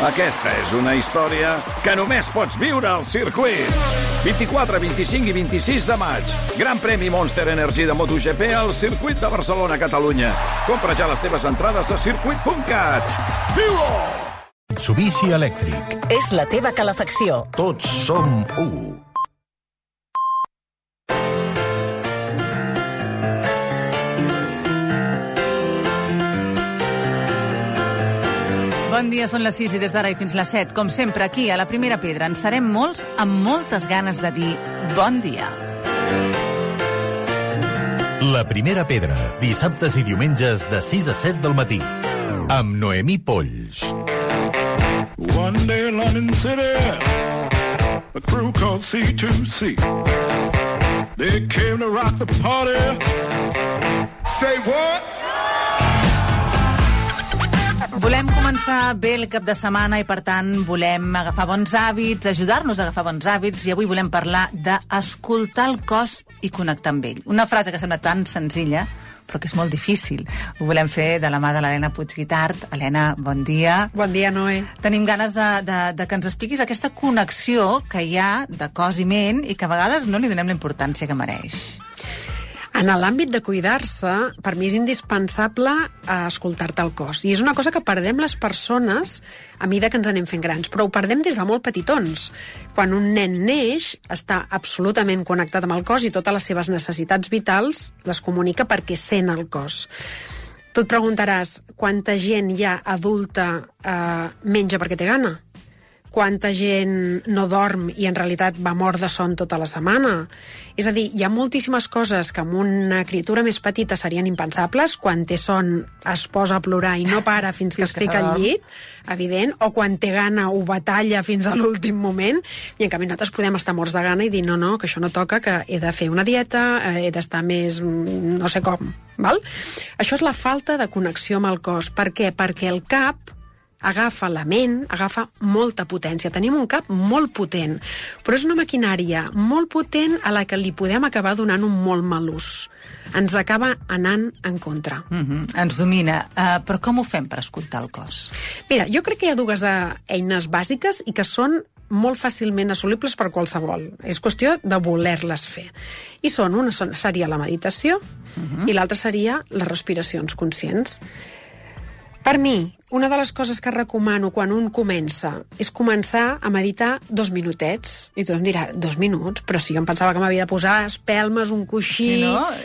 Aquesta és una història que només pots viure al circuit. 24, 25 i 26 de maig. Gran premi Monster Energy de MotoGP al circuit de Barcelona, Catalunya. Compra ja les teves entrades a circuit.cat. Viu-ho! Mitsubishi Elèctric. És la teva calefacció. Tots som u. Bon dia, són les 6 i des d'ara i fins les 7. Com sempre, aquí, a la Primera Pedra, en serem molts amb moltes ganes de dir bon dia. La Primera Pedra, dissabtes i diumenges de 6 a 7 del matí. Amb Noemí Polls. One day in London City, a crew called C2C. They came to rock the party. Say what? Volem començar bé el cap de setmana i, per tant, volem agafar bons hàbits, ajudar-nos a agafar bons hàbits, i avui volem parlar d'escoltar el cos i connectar amb ell. Una frase que sembla tan senzilla, però que és molt difícil. Ho volem fer de la mà de l'Helena Puigguitart. Helena, bon dia. Bon dia, Noé. Tenim ganes de que ens expliquis aquesta connexió que hi ha de cos i ment i que a vegades no li donem la importància que mereix. En l'àmbit de cuidar-se, per mi és indispensable escoltar-te el cos. I és una cosa que perdem les persones a mesura que ens anem fent grans, però ho perdem des de molt petitons. Quan un nen neix, està absolutament connectat amb el cos i totes les seves necessitats vitals les comunica perquè sent el cos. Tu et preguntaràs, quanta gent ja adulta menja perquè té gana? Quanta gent no dorm i en realitat va mort de son tota la setmana? És a dir, hi ha moltíssimes coses que amb una criatura més petita serien impensables. Quan té son es posa a plorar i no para fins que es fica al llit, evident, o quan té gana ho batalla fins a l'últim moment, i en canvi nosaltres podem estar morts de gana i dir no, que això no toca, que he de fer una dieta, he d'estar més no sé com, val? Això és la falta de connexió amb el cos. Per què? Perquè el cap agafa la ment, agafa molta potència. Tenim un cap molt potent, però és una maquinària molt potent a la que li podem acabar donant un molt mal ús. Ens acaba anant en contra. Ens domina. Però com ho fem per escoltar el cos? Mira, jo crec que hi ha dues eines bàsiques i que són molt fàcilment assolibles per qualsevol. És qüestió de voler-les fer. I una seria la meditació i l'altra seria les respiracions conscients. Per mi, una de les coses que recomano quan un comença és començar a meditar 2 minutets. I tu em diràs, 2 minuts? Però si jo em pensava que m'havia de posar espelmes, un coixí,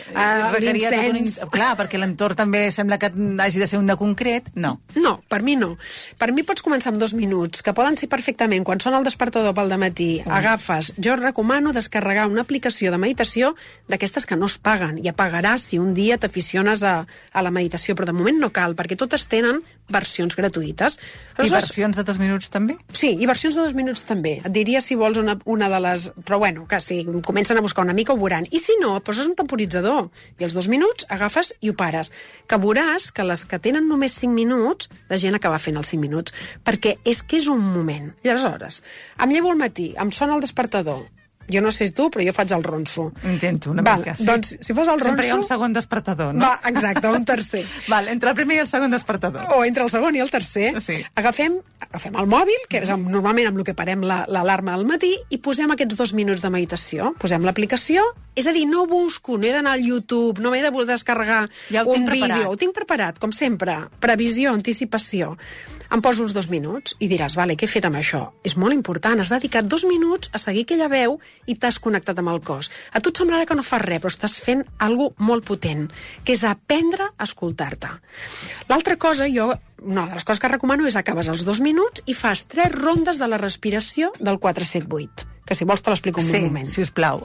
l'incens... Clar, perquè l'entorn també sembla que hagi de ser un de concret. No. No, per mi no. Per mi pots començar amb 2 minuts, que poden ser perfectament, quan sona el despertador pel dematí, agafes... Jo recomano descarregar una aplicació de meditació d'aquestes que no es paguen. Ja pagaràs si un dia t'aficiones a la meditació, però de moment no cal, perquè totes tenen versions gratuïtes. I versions de 2 minuts també? Sí, i versions de 2 minuts també. Et diria si vols una de les... Però bueno, que si comencen a buscar una mica ho veuran. I si no, poses un temporitzador. I els 2 minuts agafes i ho pares. Que veuràs que les que tenen només 5 minuts, la gent acaba fent els 5 minuts. Perquè és que és un moment. I aleshores, em llevo al matí, em sona el despertador. Jo no sé tu, però jo faig el ronso. Intento una mica, sí. Doncs, si fas el ronso... Sempre hi ha un segon despertador, no? Va, exacte, un tercer. Val, entre el primer i el segon despertador. O entre el segon i el tercer. Sí. Agafem el mòbil, que és normalment amb el que parem l'alarma al matí, i posem aquests 2 minuts de meditació. Posem l'aplicació, és a dir, no busco, no he d'anar al YouTube, no m'he de descarregar un vídeo. Ho tinc preparat, com sempre. Previsió, anticipació. Em poso uns 2 minuts i diràs, vale, què he fet amb això? És molt important, has dedicat 2 minuts a seguir aquella veu i t'has connectat amb el cos. A tu et semblarà que no fas res, però estàs fent alguna cosa molt potent, que és aprendre a escoltar-te. L'altra cosa, una de les coses que recomano és acabes els 2 minuts i fas 3 rondes de la respiració del 4-7-8. Que si vols te l'explico un moment. Sí, sisplau.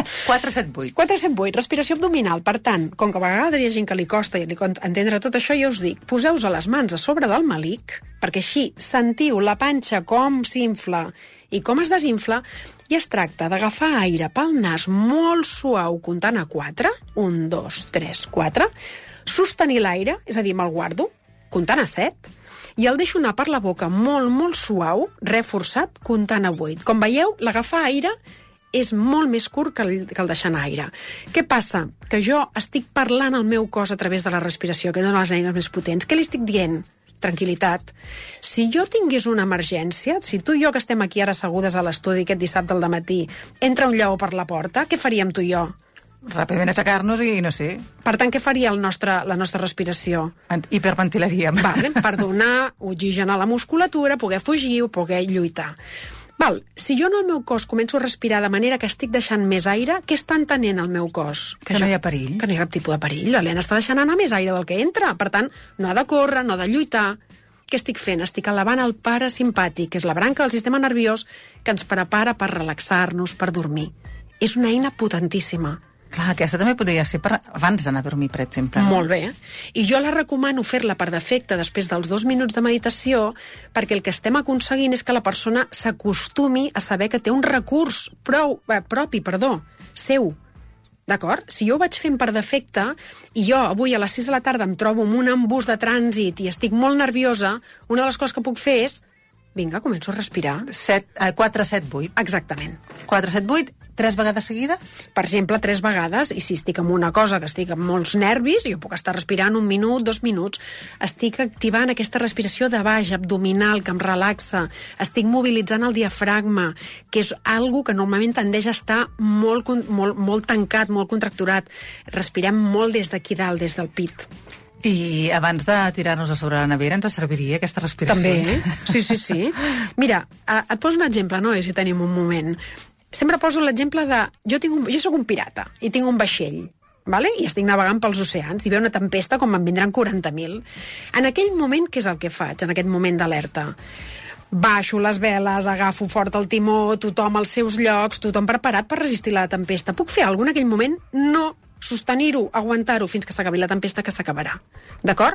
4-7-8. 4-7-8, respiració abdominal. Per tant, com que a vegades hi ha gent que li costa entendre tot això, jo us dic, poseu-vos les mans a sobre del melic, perquè així sentiu la panxa com s'infla i com es desinfla, i es tracta d'agafar aire pel nas molt suau, comptant a 4, 1, 2, 3, 4, sostenir l'aire, és a dir, me'l guardo, comptant a 7, i el deixo anar per la boca molt, molt suau, reforçat, comptant a 8. Com veieu, l'agafar aire és molt més curt que el deixar anar aire. Què passa? Que jo estic parlant al meu cos a través de la respiració, que és una de les eines més potents. Què li estic dient? tranquil·litat. Si jo tingués una emergència, si tu i jo que estem aquí ara assegudes a l'estudi aquest dissabte al dematí, entra un lleó per la porta, què faríem tu i jo? Ràpidament aixecar-nos i no sé. Per tant, què faria la nostra respiració? Hiperventilaríem. Vale, per donar oxigen a la musculatura, poder fugir o poder lluitar. Si jo en el meu cos començo a respirar de manera que estic deixant més aire, què està entenent el meu cos? Que no hi ha perill. Que no hi ha cap tipus de perill. L'Helena està deixant anar més aire del que entra. Per tant, no ha de córrer, no ha de lluitar. Què estic fent? Estic elevant el parasimpàtic, que és la branca del sistema nerviós que ens prepara per relaxar-nos, per dormir. És una eina potentíssima. Clar, aquesta també podria ser per abans d'anar a dormir, per exemple. Molt bé. I jo la recomano fer-la per defecte després dels 2 minuts de meditació, perquè el que estem aconseguint és que la persona s'acostumi a saber que té un recurs propi, seu. D'acord? Si jo ho vaig fent per defecte i jo avui a les 6 de la tarda em trobo amb un embús de trànsit i estic molt nerviosa, una de les coses que puc fer és vinga, començo a respirar. 4, 7, 8. Exactament. 4, 7, 8, 3 vegades seguides? Per exemple, 3 vegades, i si estic amb una cosa que estic amb molts nervis, jo puc estar respirant 1 minut, 2 minuts. Estic activant aquesta respiració de baix, abdominal, que em relaxa. Estic mobilitzant el diafragma, que és algo que normalment tendeix a estar molt tancat, molt contracturat. Respirem molt des d'aquí dalt, des del pit. I abans de tirar-nos a sobre la nevera ens serviria aquesta respiració? També, sí. Mira, et poso un exemple, no? Si tenim un moment. Sempre poso l'exemple de... Jo sóc un pirata i tinc un vaixell, vale? I estic navegant pels oceans i ve una tempesta com en vindran 40.000. En aquell moment, què és el que faig, en aquest moment d'alerta? Baixo les veles, agafo fort el timó, tothom als seus llocs, tothom preparat per resistir la tempesta. Puc fer alguna cosa en aquell moment? No. Sostenir-ho, aguantar-ho fins que s'acabi la tempesta, que s'acabarà. D'acord?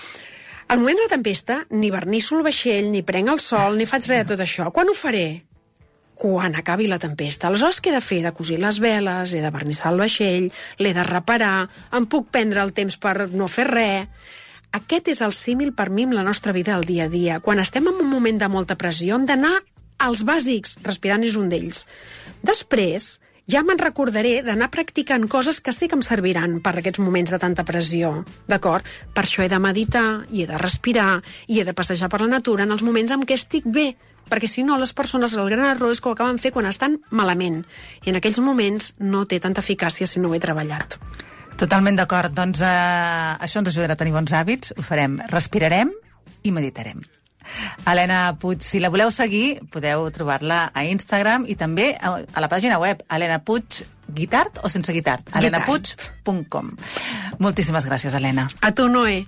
Al moment de la tempesta, ni vernisso el vaixell, ni prenc el sol, ni faig res de tot això. Quan ho faré? Quan acabi la tempesta. Aleshores, què he de fer? He de cosir les veles, he de vernissar el vaixell, l'he de reparar, em puc prendre el temps per no fer res. Aquest és el símil per mi amb la nostra vida del dia a dia. Quan estem en un moment de molta pressió, hem d'anar als bàsics, respirant és un d'ells. Després, ja me'n recordaré d'anar practicant coses que sé que em serviran per aquests moments de tanta pressió, d'acord? Per això he de meditar, i he de respirar, i he de passejar per la natura en els moments en què estic bé, perquè si no les persones, el gran error és que ho acaben fer quan estan malament, i en aquells moments no té tanta eficàcia si no ho he treballat. Totalment d'acord, doncs això ens ajudarà a tenir bons hàbits, ho farem, respirarem i meditarem. Helena Puig, si la voleu seguir, podeu trobar-la a Instagram i també a la pàgina web Helena Puig, guitart o sense guitart? helenapuig.com. Moltíssimes gràcies, Helena. A tu, Noé.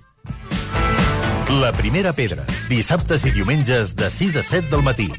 La primera pedra, dissabtes i diumenges de 6 a 7 del matí.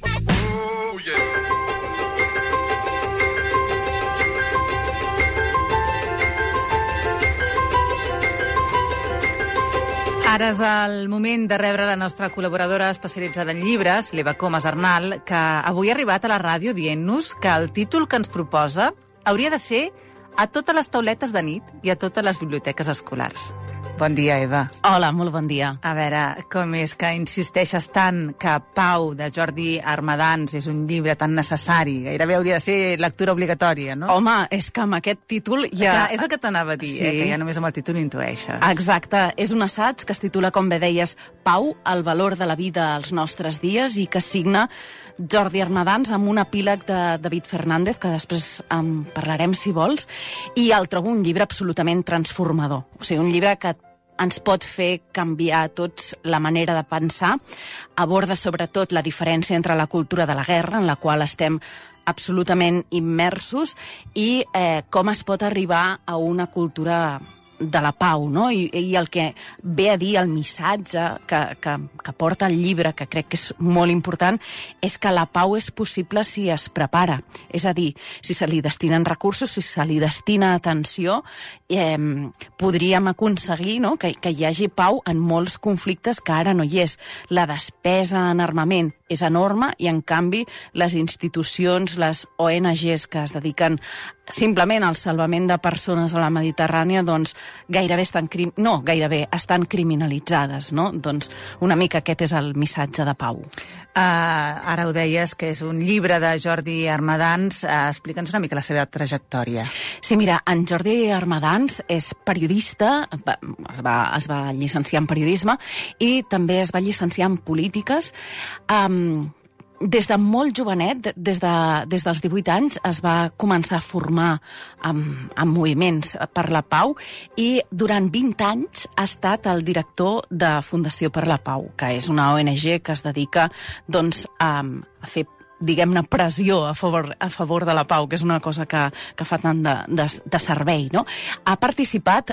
Ara és el moment de rebre la nostra col·laboradora especialitzada en llibres, l'Eva Comas Arnal, que avui ha arribat a la ràdio dient-nos que el títol que ens proposa hauria de ser A totes les tauletes de nit i a totes les biblioteques escolars. Bon dia, Eva. Hola, molt bon dia. A veure, com és que insisteixes tant que Pau, de Jordi Armadans, és un llibre tan necessari? Gairebé hauria de ser lectura obligatòria, no? Home, és que amb aquest títol ja... Clar, és el que t'anava a dir, sí. Que ja només amb el títol intueixes. Exacte. És un assaig que es titula, com bé deies, Pau, el valor de la vida als nostres dies, i que signa Jordi Armadans amb un epíleg de David Fernández, que després en parlarem, si vols, i el trobo un llibre absolutament transformador. O sigui, un llibre que ens pot fer canviar a tots la manera de pensar. Aborda sobretot la diferència entre la cultura de la guerra, en la qual estem absolutament immersos, i com es pot arribar a una cultura de la pau, no? I el que ve a dir el missatge que porta el llibre, que crec que és molt important, és que la pau és possible si es prepara. És a dir, si se li destinen recursos, si se li destina atenció, podríem aconseguir, no?, que hi hagi pau en molts conflictes que ara no hi és. La despesa en armament és enorme i, en canvi, les institucions, les ONGs que es dediquen simplement al salvament de persones a la Mediterrània, doncs gairebé estan criminalitzades, no? Doncs una mica aquest és el missatge de Pau. Ara ho deies, que és un llibre de Jordi Armadans. Explica'ns una mica la seva trajectòria. Sí, mira, en Jordi Armadans és periodista, es va llicenciar en periodisme i també es va llicenciar en polítiques. Des de molt jovenet, des dels 18 anys, es va començar a formar en moviments per la pau i durant 20 anys ha estat el director de Fundació per la Pau, que és una ONG que es dedica doncs, a fer diguem-ne, pressió a favor de la pau, que és una cosa que fa tant de servei, no? Ha participat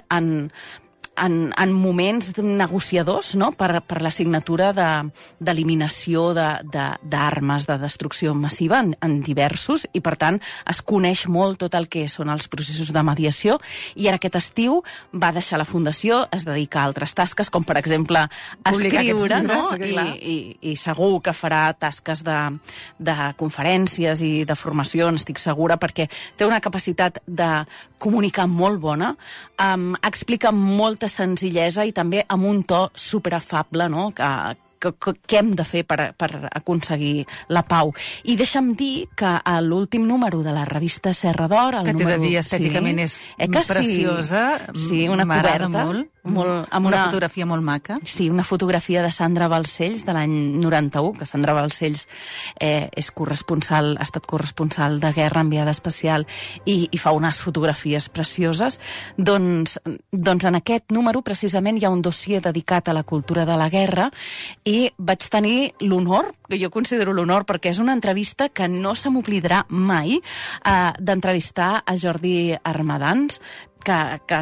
en moments negociadors, no?, per la signatura d'eliminació d'armes de destrucció massiva en diversos, i per tant es coneix molt tot el que són els processos de mediació, i ara aquest estiu va deixar la Fundació, es dedica a altres tasques, com per exemple escriure, no? I segur que farà tasques de conferències i de formació, estic segura, perquè té una capacitat de comunicar molt bona, explica molta senzillesa i també amb un to superafable, no?, què hem de fer per aconseguir la pau. I deixa'm dir que a l'últim número de la revista Serra d'Or... Que t'he de dir, estèticament és preciosa, m'agrada molt. Amb una fotografia molt maca. Sí, una fotografia de Sandra Balcells de l'any 91, que Sandra Balcells és corresponsal, ha estat corresponsal de guerra, enviada especial, i fa unes fotografies precioses. Doncs en aquest número, precisament, hi ha un dossier dedicat a la cultura de la guerra, i vaig tenir l'honor, que jo considero l'honor, perquè és una entrevista que no se m'oblidarà mai, d'entrevistar a Jordi Armadans, que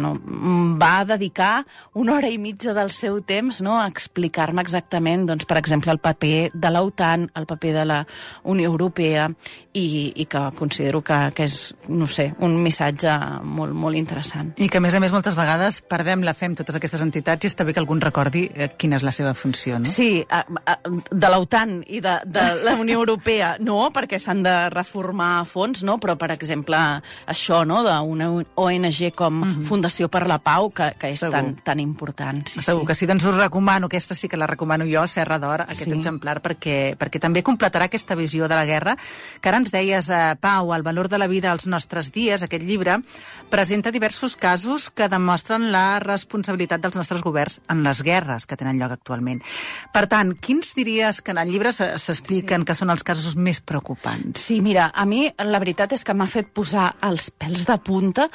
va dedicar 1 hora i mitja del seu temps, no?, a explicar-me exactament, doncs, per exemple, el paper de la OTAN, el paper de la Unió Europea, i que considero que és, no sé, un missatge molt, molt interessant. I que, a més, moltes vegades perdem la fe amb totes aquestes entitats i està bé que algú recordi quina és la seva funció, no? Sí, de l'OTAN i de la Unió Europea no, perquè s'han de reformar a fons, no? Però, per exemple, això, no?, d'una ONG com Fundació per la Pau, que és tan important. Sí, segur que sí, doncs us recomano, aquesta sí que la recomano jo, Serra d'Or, aquest exemplar, perquè també completarà aquesta visió de la guerra, que ara ens deies, Pau, El valor de la vida als nostres dies, aquest llibre, presenta diversos casos que demostren la responsabilitat dels nostres governs en les guerres que tenen lloc actualment. Per tant, quins diries que en el llibre s'expliquen que són els casos més preocupants? Sí, mira, a mi la veritat és que m'ha fet posar els pèls de punta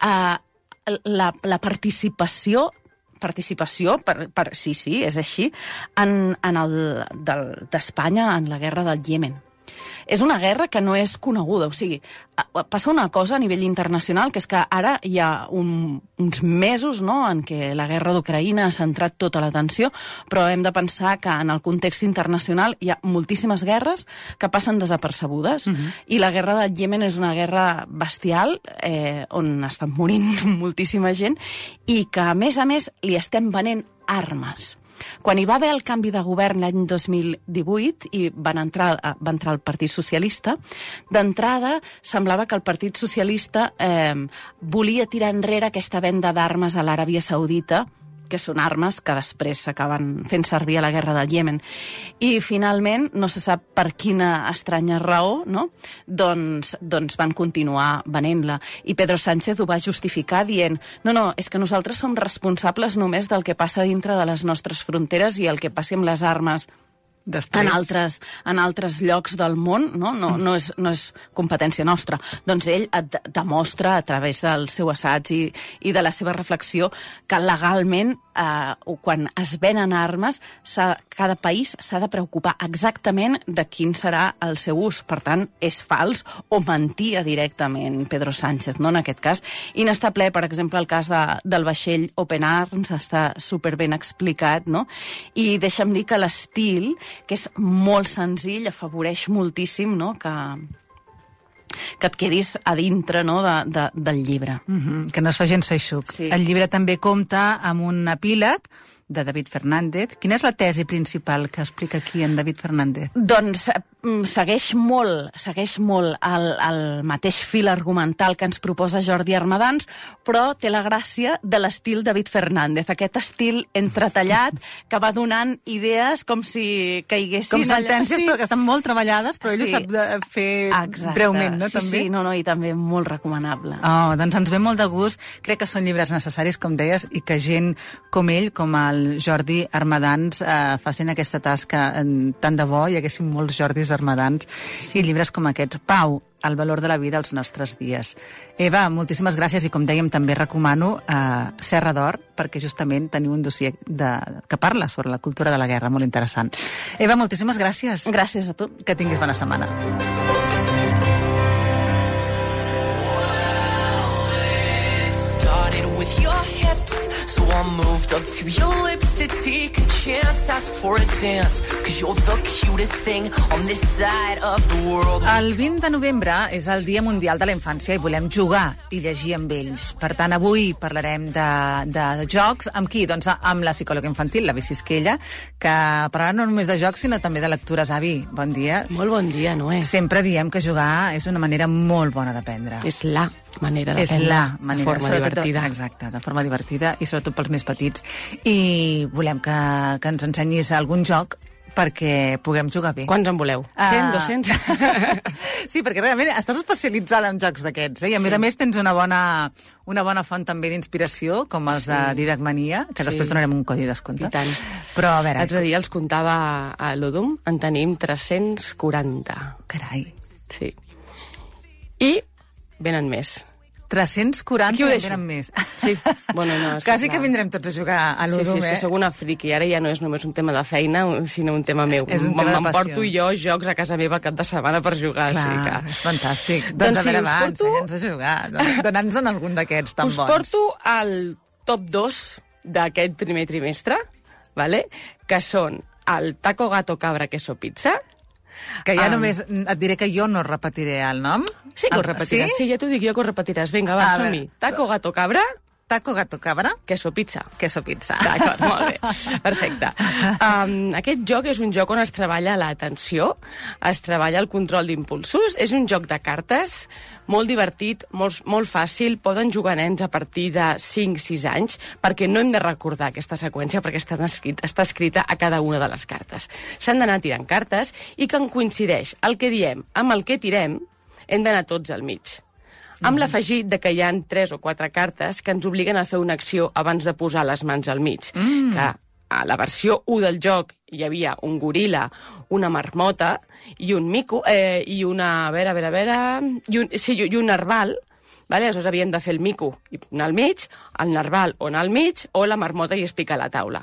la participació, sí, és així, d'Espanya en la guerra del Iemen. És una guerra que no és coneguda, o sigui, passa una cosa a nivell internacional, que és que ara hi ha uns mesos, no?, en què la guerra d'Ucraïna ha centrat tota l'atenció, però hem de pensar que en el context internacional hi ha moltíssimes guerres que passen desapercebudes, i la guerra del Iemen és una guerra bestial, on estan morint moltíssima gent, i que, a més, li estem venent armes. Quan hi va haver el canvi de govern l'any 2018 i va entrar el Partit Socialista, d'entrada semblava que el Partit Socialista volia tirar enrere aquesta venda d'armes a l'Aràbia Saudita, que són armes que després s'acaben fent servir a la guerra del Iemen. I finalment, no se sap per quina estranya raó, no?, doncs van continuar venent-la. I Pedro Sánchez ho va justificar dient no, és que nosaltres som responsables només del que passa dintre de les nostres fronteres i el que passi amb les armes en altres llocs del món, no és competència nostra. Doncs ell demostra a través del seu assaig i de la seva reflexió que legalment, quan es venen armes, cada país s'ha de preocupar exactament de quin serà el seu ús. Per tant, és fals o mentia directament Pedro Sánchez, no, en aquest cas. I n'està ple, per exemple, el cas del vaixell Open Arms, està superben explicat, no? I deixa'm dir que l'estil, que és molt senzill, afavoreix moltíssim, no?, que et quedis a dintre, no?, del llibre. Que no es fa gens feixuc. Sí. El llibre també compta amb un epíleg de David Fernández. Quina és la tesi principal que explica aquí en David Fernández? Doncs segueix molt el mateix fil argumental que ens proposa Jordi Armadans, però té la gràcia de l'estil David Fernández, aquest estil entretallat que va donant idees com si caiguessin... Com sentències, però que estan molt treballades, però ell ho sap fer breument, no? Sí, i també molt recomanable. Oh, doncs ens ve molt de gust. Crec que són llibres necessaris, com deies, i que gent com ell, com el Jordi Armadans, facin aquesta tasca tant de bo, hi haguessin molts Jordis Armadans i llibres com aquests. Pau, el valor de la vida als nostres dies. Eva, moltíssimes gràcies i, com dèiem, també recomano Serra d'Or, perquè justament teniu un dossier que parla sobre la cultura de la guerra, molt interessant. Eva, moltíssimes gràcies. Gràcies a tu. Que tinguis bona setmana. With your hips, so I moved up to your lips to take a chance, ask for a dance, cause you're the cutest thing on this side of the world. El 20 de novembre és el Dia Mundial de la Infància i volem jugar i llegir amb ells. Per tant, avui parlarem de jocs. Amb qui? Doncs amb la psicòloga infantil, la Vicisquella, que parlarà no només de jocs, sinó també de lectures. Avi, bon dia. Molt bon dia, Noé. Sempre diem que jugar és una manera molt bona d'aprendre. És la manera d'aprendre. És la manera. De forma divertida. Exacte, de forma divertida i sobretot pels més petits. I volem que ens ensenyis algun joc perquè puguem jugar bé. Quants en voleu? 100, 200? Sí, perquè realment estàs especialitzada en jocs d'aquests, i a més tens una bona font també d'inspiració, com els de Didac Mania, que després donarem un codi de descompte. I tant. Però, a veure... L'altre dia els comptava a l'Udum, en tenim 340. Carai. Sí. I venen més. 340 i venen més. Sí, bueno, no... Quasi que vindrem tots a jugar a l'Udum, Sí, és que sóc una friqui. Ara ja no és només un tema de feina, sinó un tema meu. És un tema de passió. M'emporto jo jocs a casa meva el cap de setmana per jugar. Clar, o sigui que... és fantàstic. Doncs a veure, ensenya'ns a jugar. Dona'ns-en algun d'aquests tan bons. Us porto al top 2 d'aquest primer trimestre, vale? Que són el Taco Gato Cabra Queso Pizza. Que ja només et diré que jo no repetiré el nom. Sí que ho repetiràs, sí, ja t'ho dic jo que ho repetiràs. Vinga, va, som-hi. Taco Gato Cabra. Taco Gato Cabra. Queso Pizza. Queso Pizza. D'acord, molt bé. Perfecte. Aquest joc és un joc on es treballa l'atenció, es treballa el control d'impulsos, és un joc de cartes, molt divertit, molt fàcil, poden jugar nens a partir de 5-6 anys, perquè no hem de recordar aquesta seqüència, perquè està escrita a cada una de les cartes. S'han d'anar tirant cartes i que coincideix el que diem amb el que tirem, hem d'anar tots al mig. Amb l'afegit de que hi ha 3 o 4 cartes que ens obliguen a fer una acció abans de posar les mans al mig. Que a la versió 1 del joc hi havia un goril·la, una marmota i un mico, i una... i un narval. Vale? Aleshores havíem de fer el mico i anar al mig, el narval o anar al mig, o la marmota i es pica a la taula.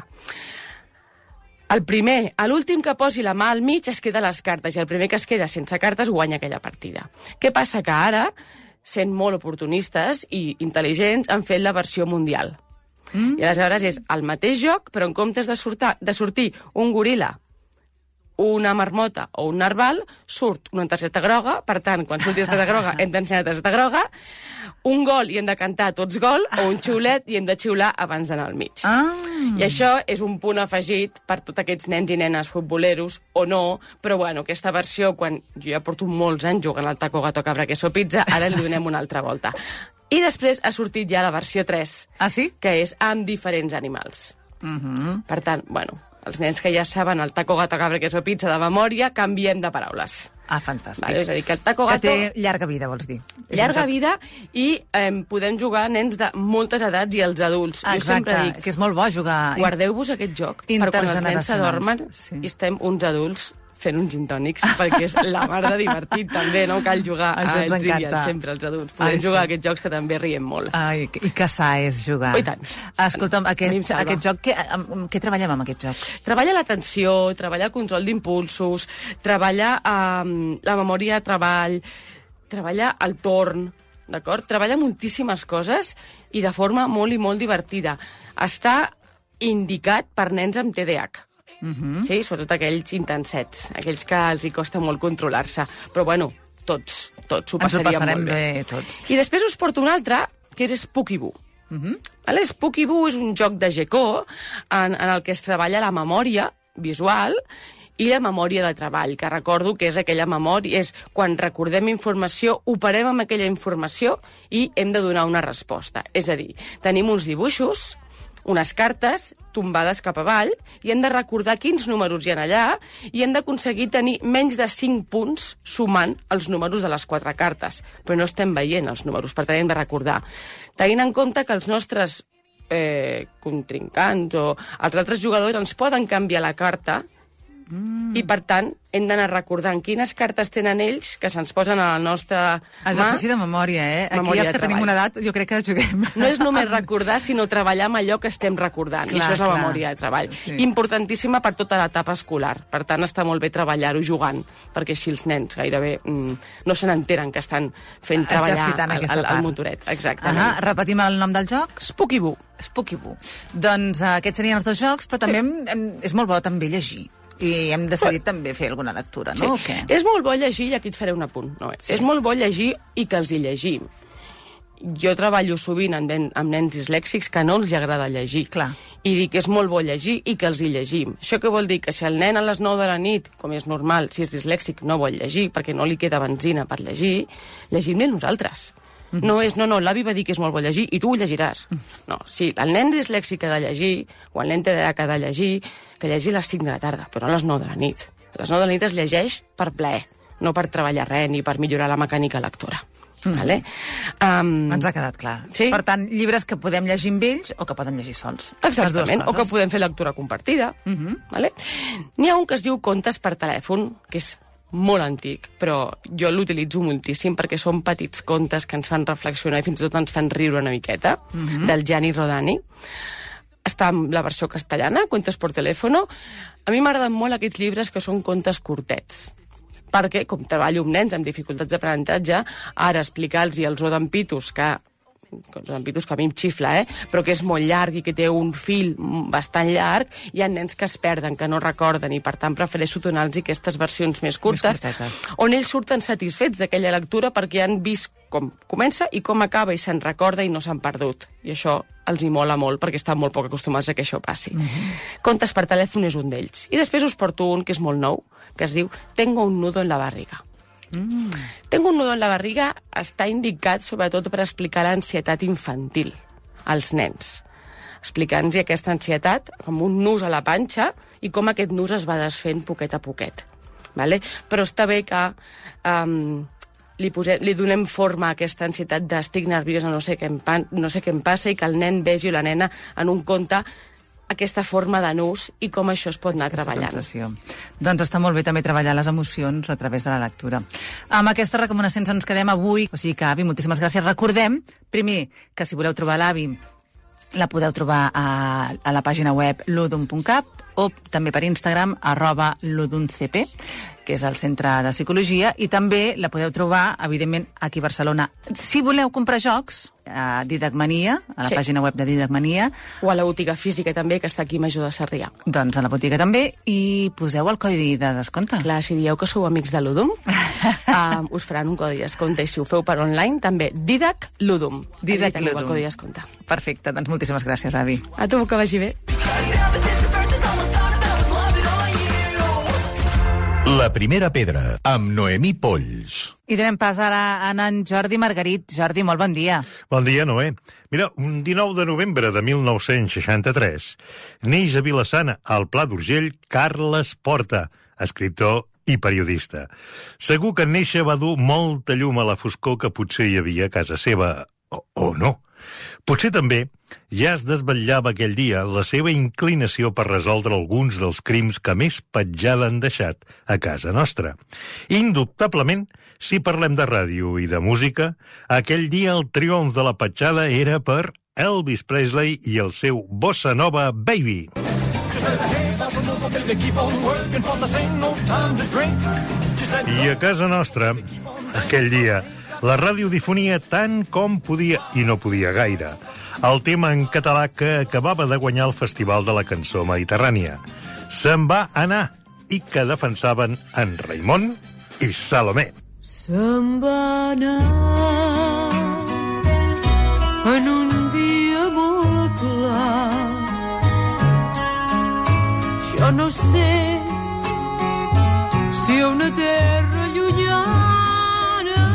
L'últim que posi la mà al mig es queda les cartes, i el primer que es queda sense cartes guanya aquella partida. Què passa? Que ara, sent molt oportunistes i intel·ligents, han fet la versió mundial. I aleshores és el mateix joc, però en comptes de sortir un goril·la, una marmota o un narval, surt una targeta groga. Per tant, quan surti la targeta groga hem d'ensenyar la targeta groga, un gol i hem de cantar tots gol, o un xiulet i hem de xiular abans d'anar al mig. I això és un punt afegit per tots aquests nens i nenes futboleros, o no, però bueno, aquesta versió, quan jo ja porto molts anys jugant al Taco Gato Cabra Queso Pizza, ara li donem una altra volta. I després ha sortit ja la versió 3, que és amb diferents animals. Per tant, bueno, els nens que ja saben el Taco Gato Cabra Queso Pizza de memòria, canviem de paraules. Fantàstic. Vale, és a dir, que el Taco Gato... Que té llarga vida, vols dir. Llarga vida, i podem jugar nens de moltes edats i els adults. Exacte, jo sempre dic, que és molt bo jugar... Guardeu-vos aquest joc per quan els nens s'adormen i estem uns adults fent uns gin tònics, perquè és la mar de divertit, també, no cal jugar a Trivial sempre, els adults. Podem jugar a aquests jocs que també riem molt. Ai, i que sa és jugar. I tant. Escolta'm, aquest joc, què treballem amb aquest joc? Treballa l'atenció, treballa el control d'impulsos, treballa la memòria de treball, treballa el torn, d'acord? Treballa moltíssimes coses i de forma molt i molt divertida. Està indicat per nens amb TDAH. Sí, sobretot aquells intensets, aquells que els hi costa molt controlar-se. Però, bueno, tots ho passaríem molt bé. Tots. I després us porto un altre, que és Spooky Boo. Vale? Spooky-Boo és un joc de Gecko en el que es treballa la memòria visual i la memòria de treball, que recordo que és aquella memòria, és quan recordem informació, operem amb aquella informació i hem de donar una resposta. És a dir, tenim uns dibuixos, unes cartes tombades cap avall, i hem de recordar quins números hi ha allà, i hem d'aconseguir tenir menys de 5 punts sumant els números de les 4 cartes. Però no estem veient els números, per tant hem de recordar. Tenint en compte que els nostres contrincants o els altres jugadors ens poden canviar la carta, i, per tant, hem d'anar recordant quines cartes tenen ells que se'ns posen a la nostra mà. Exercici de memòria, eh? Aquí els que tenim una edat, jo crec que juguem. No és només recordar, sinó treballar amb allò que estem recordant. I això és la memòria de treball. Sí. Importantíssima per tota l'etapa escolar. Per tant, està molt bé treballar-ho jugant, perquè així els nens gairebé no se n'enteren que estan fent treballar el motoret. Exactament. Repetim el nom del joc? Spooky-Boo. Spooky-Boo. Doncs aquests serien els dos jocs, però també és molt bo també llegir. I hem decidit també fer alguna lectura, no? Sí. És molt bo llegir, i aquí et faré un apunt. No, és molt bo llegir i que els hi llegim. Jo treballo sovint amb nens dislèxics que no els agrada llegir. Clar. I dic que és molt bo llegir i que els hi llegim. Això què vol dir? Que si el nen a les 9 de la nit, com és normal, si és dislèxic, no vol llegir perquè no li queda benzina per llegir, llegim-li nosaltres. No és, no, l'avi va dir que és molt bo llegir i tu ho llegiràs. No, sí, el nen dislèxic ha de llegir, o el nen TDAH que ha de llegir, que llegeixi a les 5 de la tarda, però a les 9 de la nit. A les 9 de la nit es llegeix per plaer, no per treballar res ni per millorar la mecànica lectora. Vale? Ens ha quedat clar. Sí? Per tant, llibres que podem llegir amb ells o que poden llegir sols. Exactament, o que podem fer lectura compartida. Vale? N'hi ha un que es diu Contes per telèfon, que és molt antic, però jo l'utilitzo moltíssim perquè són petits contes que ens fan reflexionar i fins i tot ens fan riure una miqueta, del Gianni Rodani. Està en la versió castellana, Cuentos por teléfono. A mi m'agraden molt aquests llibres que són contes curtets, perquè, com treballo amb nens amb dificultats d'aprenentatge, ara explicar-los els odampitos que a mi em xifla, però que és molt llarg i que té un fil bastant llarg, hi ha nens que es perden, que no recorden, i per tant prefereixo donar-los aquestes versions més curtes, on ells surten satisfets d'aquella lectura perquè han vist com comença i com acaba i se'n recorda i no s'han perdut. I això els hi mola molt perquè estan molt poc acostumats a que això passi. Contes per telèfon és un d'ells. I després us porto un que és molt nou, que es diu Tengo un nudo en la barriga. Tengo un nudo en la barriga està indicat sobretot per explicar l'ansietat infantil als nens, explicant-los aquesta ansietat amb un nus a la panxa i com aquest nus es va desfent poquet a poquet. Vale? Però està bé que li donem forma a aquesta ansietat d'estic nerviosa, no sé què em passa, i que el nen vegi o la nena en un conte aquesta forma de nus i com això es pot anar treballant. Doncs està molt bé també treballar les emocions a través de la lectura. Amb aquestes recomanacions ens quedem avui. O sigui que, Avi, moltíssimes gràcies. Recordem, primer, que si voleu trobar l'Avi, la podeu trobar a la pàgina web ludum.cat o també per Instagram, @ludumcp, que és el centre de psicologia, i també la podeu trobar, evidentment, aquí a Barcelona. Si voleu comprar jocs, a Didacmania, a la pàgina web de Didacmania. O a la botiga física també, que està aquí a Major de Sarrià. Doncs a la botiga també, i poseu el codi de descompte. Clar, si dieu que sou amics de Ludum, us faran un codi de descompte, i si ho feu per online, també, Didac Ludum. Didac Ludum. El codi de descompte. Perfecte, doncs moltíssimes gràcies, Avi. A tu, que vagi bé. La primera pedra, amb Noemí Polls. I donem pas ara a en Jordi Margarit. Jordi, molt bon dia. Bon dia, Noé. Mira, un 19 de novembre de 1963 neix a Vila-sana, al Pla d'Urgell, Carles Porta, escriptor i periodista. Segur que en néixer va dur molta llum a la foscor que potser hi havia a casa seva, o no. Potser també ja es desvetllava aquell dia la seva inclinació per resoldre alguns dels crims que més petjada han deixat a casa nostra. Indubtablement, si parlem de ràdio i de música, aquell dia el triomf de la petjada era per Elvis Presley i el seu Bossa Nova Baby. I a casa nostra, aquell dia, la ràdio difonia tant com podia, i no podia gaire, el tema en català que acabava de guanyar el Festival de la Cançó Mediterrània. Se'n va anar, i que defensaven en Raimon i Salomé. Se'n va anar en un dia Jo no sé si una terra llunyana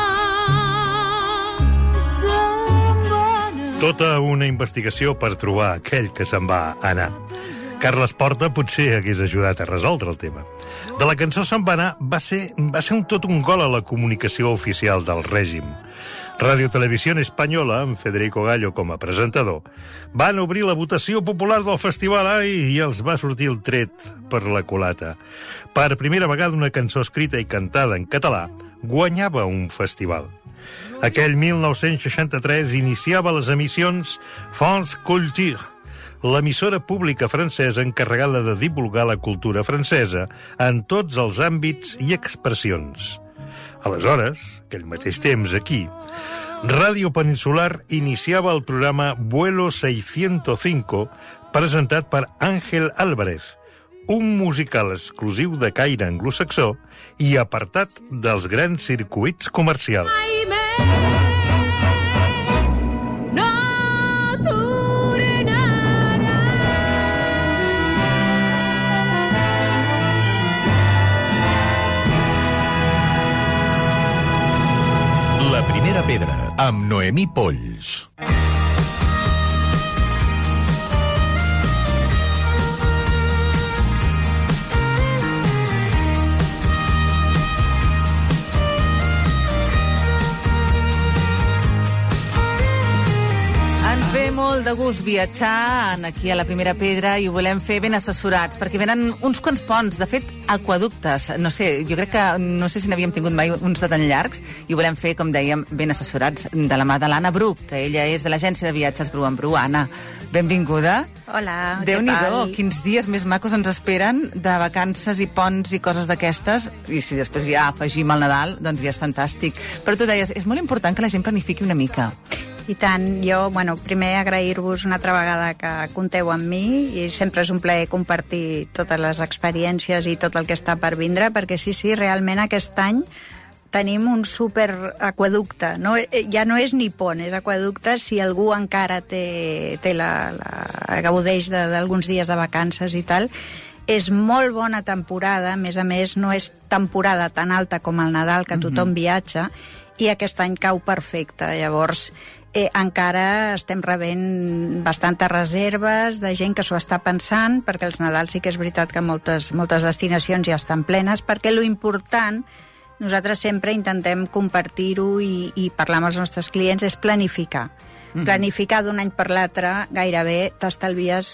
se'n va anar. Tota una investigació per trobar aquell que se'n va anar. Carles Porta potser hagués ajudat a resoldre el tema. De la cançó Se'n va anar va ser tot un gol a la comunicació oficial del règim. Radio Televisión Espanyola, amb Federico Gallo com a presentador, van obrir la votació popular del festival i els va sortir el tret per la culata. Per primera vegada una cançó escrita i cantada en català guanyava un festival. Aquell 1963 iniciava les emissions France Culture, l'emissora pública francesa encarregada de divulgar la cultura francesa en tots els àmbits i expressions. Aleshores, aquell mateix temps aquí, Ràdio Peninsular iniciava el programa Vuelo 605, presentat per Ángel Álvarez, un musical exclusiu de caire anglosaxó i apartat dels grans circuits comercials. La primera pedra, amb Noemí Polls. Ens ve molt de gust viatjar aquí a la Primera Pedra i ho volem fer ben assessorats, perquè venen uns quants ponts, de fet, aquaductes. No sé, jo crec que no sé si n'havíem tingut mai uns de tan llargs, i ho volem fer, com dèiem, ben assessorats de la mà de l'Anna Bru, que ella és de l'agència de viatges Bru en Bru. Anna, benvinguda. Hola, Déu-n'hi-do, quins dies més macos ens esperen de vacances i ponts i coses d'aquestes, i si després ja afegim el Nadal, doncs ja és fantàstic. Però tu deies, és molt important que la gent planifiqui una mica. I tant, jo, primer agrair-vos una altra vegada que compteu amb mi, i sempre és un plaer compartir totes les experiències i tot el que està per vindre, perquè sí, realment aquest any tenim un superaqueducte, no? Ja no és ni pont, és aqueducte. Si algú encara gaudeix d'alguns dies de vacances i tal, és molt bona temporada, a més no és temporada tan alta com el Nadal, que tothom viatja, i aquest any cau perfecte. Llavors, encara estem rebent bastantes reserves de gent que s'ho està pensant, perquè els Nadals sí que és veritat que moltes destinacions ja estan plenes, perquè lo important, nosaltres sempre intentem compartir-ho i parlar amb els nostres clients, és planificar. Planificar d'un any per l'altre, gairebé t'estalvies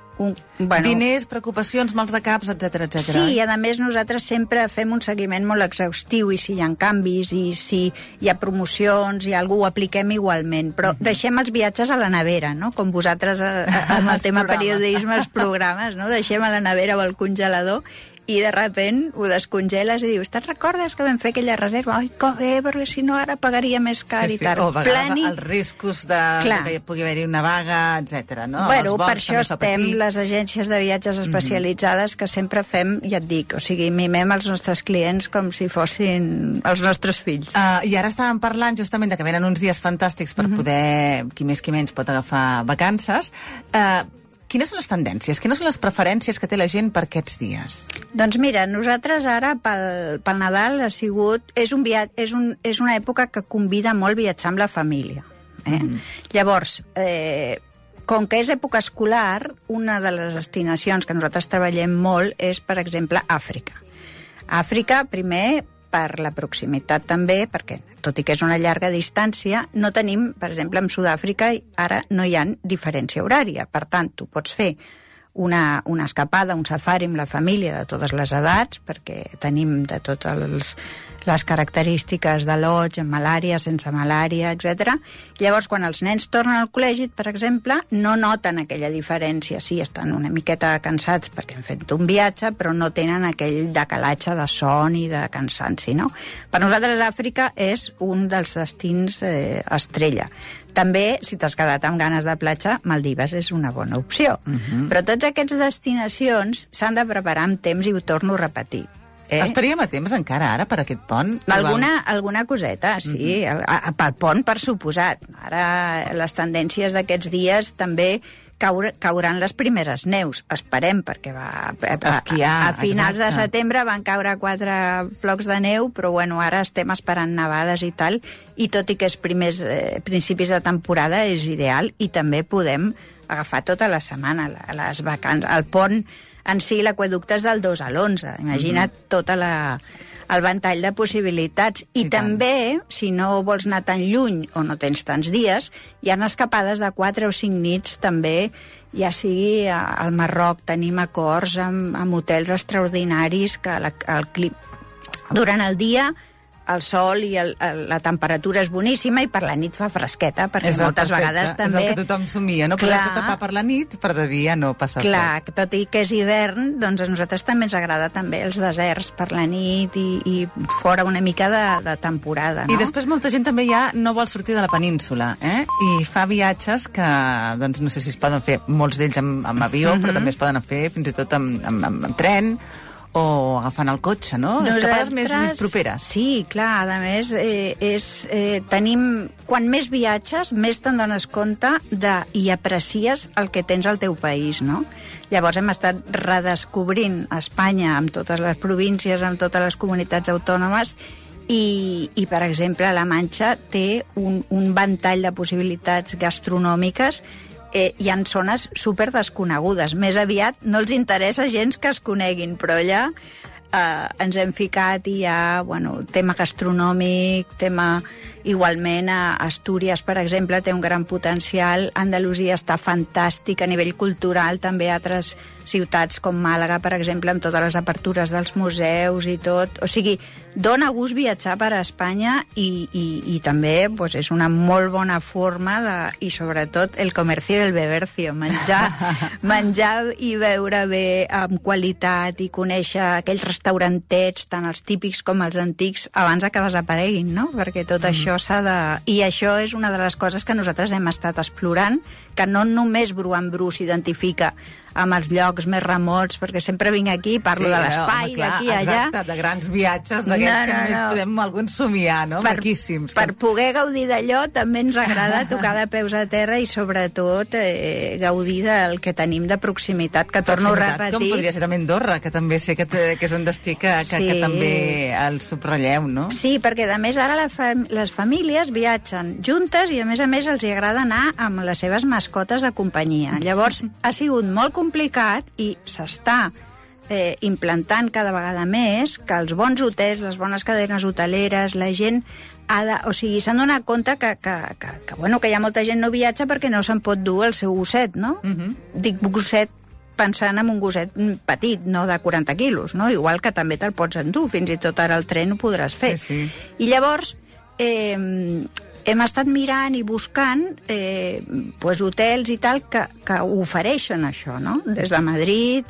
diners, preocupacions, mals de caps, etc. Sí, i a més nosaltres sempre fem un seguiment molt exhaustiu, i si hi ha canvis, i si hi ha promocions, i algú ho apliquem igualment, però deixem els viatges a la nevera, no? Com vosaltres amb el tema periodisme, els programes, no? Deixem a la nevera o al congelador, i de repent ho descongeles i dius, te'n recordes que vam fer aquella reserva? Ai, que bé, perquè si no ara pagaria més car i tal. O a vegades els riscos de que pugui haver-hi una vaga, etc. No? Per això estem les agències de viatges especialitzades que sempre fem, ja et dic, o sigui, mimem els nostres clients com si fossin els nostres fills. I ara estàvem parlant justament de que venen uns dies fantàstics per poder, qui més qui menys pot agafar vacances. Quines són les tendències? Quines són les preferències que té la gent per aquests dies? Doncs mira, nosaltres ara pel Nadal ha sigut... És una època que convida molt viatjar amb la família. Llavors, com que és època escolar, una de les destinacions que nosaltres treballem molt és, per exemple, Àfrica. Àfrica, primer, per la proximitat també, perquè tot i que és una llarga distància, no tenim, per exemple, en Sud-àfrica ara no hi ha diferència horària. Per tant, tu pots fer una escapada, un safari amb la família de totes les edats, perquè tenim de totes les característiques de l'oig, amb malària, sense malària, etc. Llavors, quan els nens tornen al col·legi, per exemple, no noten aquella diferència. Sí, estan una miqueta cansats perquè han fet un viatge, però no tenen aquell decalatge de son i de cansanci, no? Per nosaltres, Àfrica és un dels destins estrella. També, si t'has quedat amb ganes de platja, Maldives és una bona opció. Però tots aquests destinacions s'han de preparar amb temps, i ho torno a repetir. Estaríem a temps encara ara per aquest pont? Alguna coseta, sí. Pel pont, per suposat. Ara les tendències d'aquests dies també cauran les primeres neus. Esperem, perquè Esquiar, a finals de exacte. setembre van caure 4 flocs de neu, però bueno, ara estem esperant nevades i tal, i tot i que és principis de temporada és ideal, i també podem agafar tota la setmana, les vacances. El pont en si, l'aqüeducte és del 2 a l'11. Imagina't tota el ventall de possibilitats. I també, si no vols anar tan lluny o no tens tants dies, hi ha escapades de 4 o 5 nits també, ja sigui al Marroc, tenim acords amb hotels extraordinaris que durant el dia el sol i la temperatura és boníssima i per la nit fa fresqueta, perquè moltes vegades també... És el que tothom somia, no? Poder-te tapar per la nit, per de dia no passa fred. Clar, tot i que és hivern, doncs a nosaltres també ens agrada també els deserts per la nit i fora una mica de temporada, no? I després molta gent també ja no vol sortir de la península, i fa viatges que, doncs no sé si es poden fer, molts d'ells amb avió, però també es poden fer fins i tot amb tren, o agafant el cotxe, no? Escapades més properes. Sí, clar, a més, tenim... Quan més viatges, més te'n dones compte i aprecies el que tens al teu país, no? Llavors hem estat redescobrint Espanya amb totes les províncies, amb totes les comunitats autònomes, i per exemple, la Manxa té un ventall de possibilitats gastronòmiques. Hi ha zones super desconegudes. Més aviat no els interessa gens que es coneguin, però allà ens hem ficat i hi ha tema gastronòmic, tema... Igualment, a Astúries, per exemple, té un gran potencial. Andalusia està fantàstic a nivell cultural, també altres ciutats com Màlaga, per exemple, amb totes les apertures dels museus i tot. O sigui, dona gust viatjar per a Espanya i també és una molt bona forma i sobretot el comercio del bebercio, menjar i beure bé amb qualitat i conèixer aquells restaurantets, tant els típics com els antics, abans que desapareguin, no? Perquè tot això s'ha de... I això és una de les coses que nosaltres hem estat explorant, que no només Bru en Bru s'identifica amb els llocs més remots, perquè sempre vinc aquí i parlo de l'espai, d'aquí a allà. Exacte, de grans viatges, d'aquests que només podem alguns somiar, no? Maquíssims. Per poder gaudir d'allò també ens agrada tocar de peus a terra i sobretot gaudir del que tenim de proximitat, que torno a repetir. Com podria ser també Andorra, que també sé que és un destí que també el subratlleu, no? Sí, perquè a més ara les famílies viatgen juntes i a més els hi agrada anar amb les seves mascotes de companyia. Llavors ha sigut molt complicat i s'està implantant cada vegada més que els bons hotels, les bones cadenes hoteleres, la gent s'han donat compte que hi ha molta gent no viatja perquè no se'n pot dur el seu gosset, no? Dic gosset pensant en un gosset petit, no de 40 quilos, no? Igual que també te'l pots endur, fins i tot ara al tren ho podràs fer. Sí. I llavors hem estat mirant i buscant hotels i tal que ofereixen això, no? Des de Madrid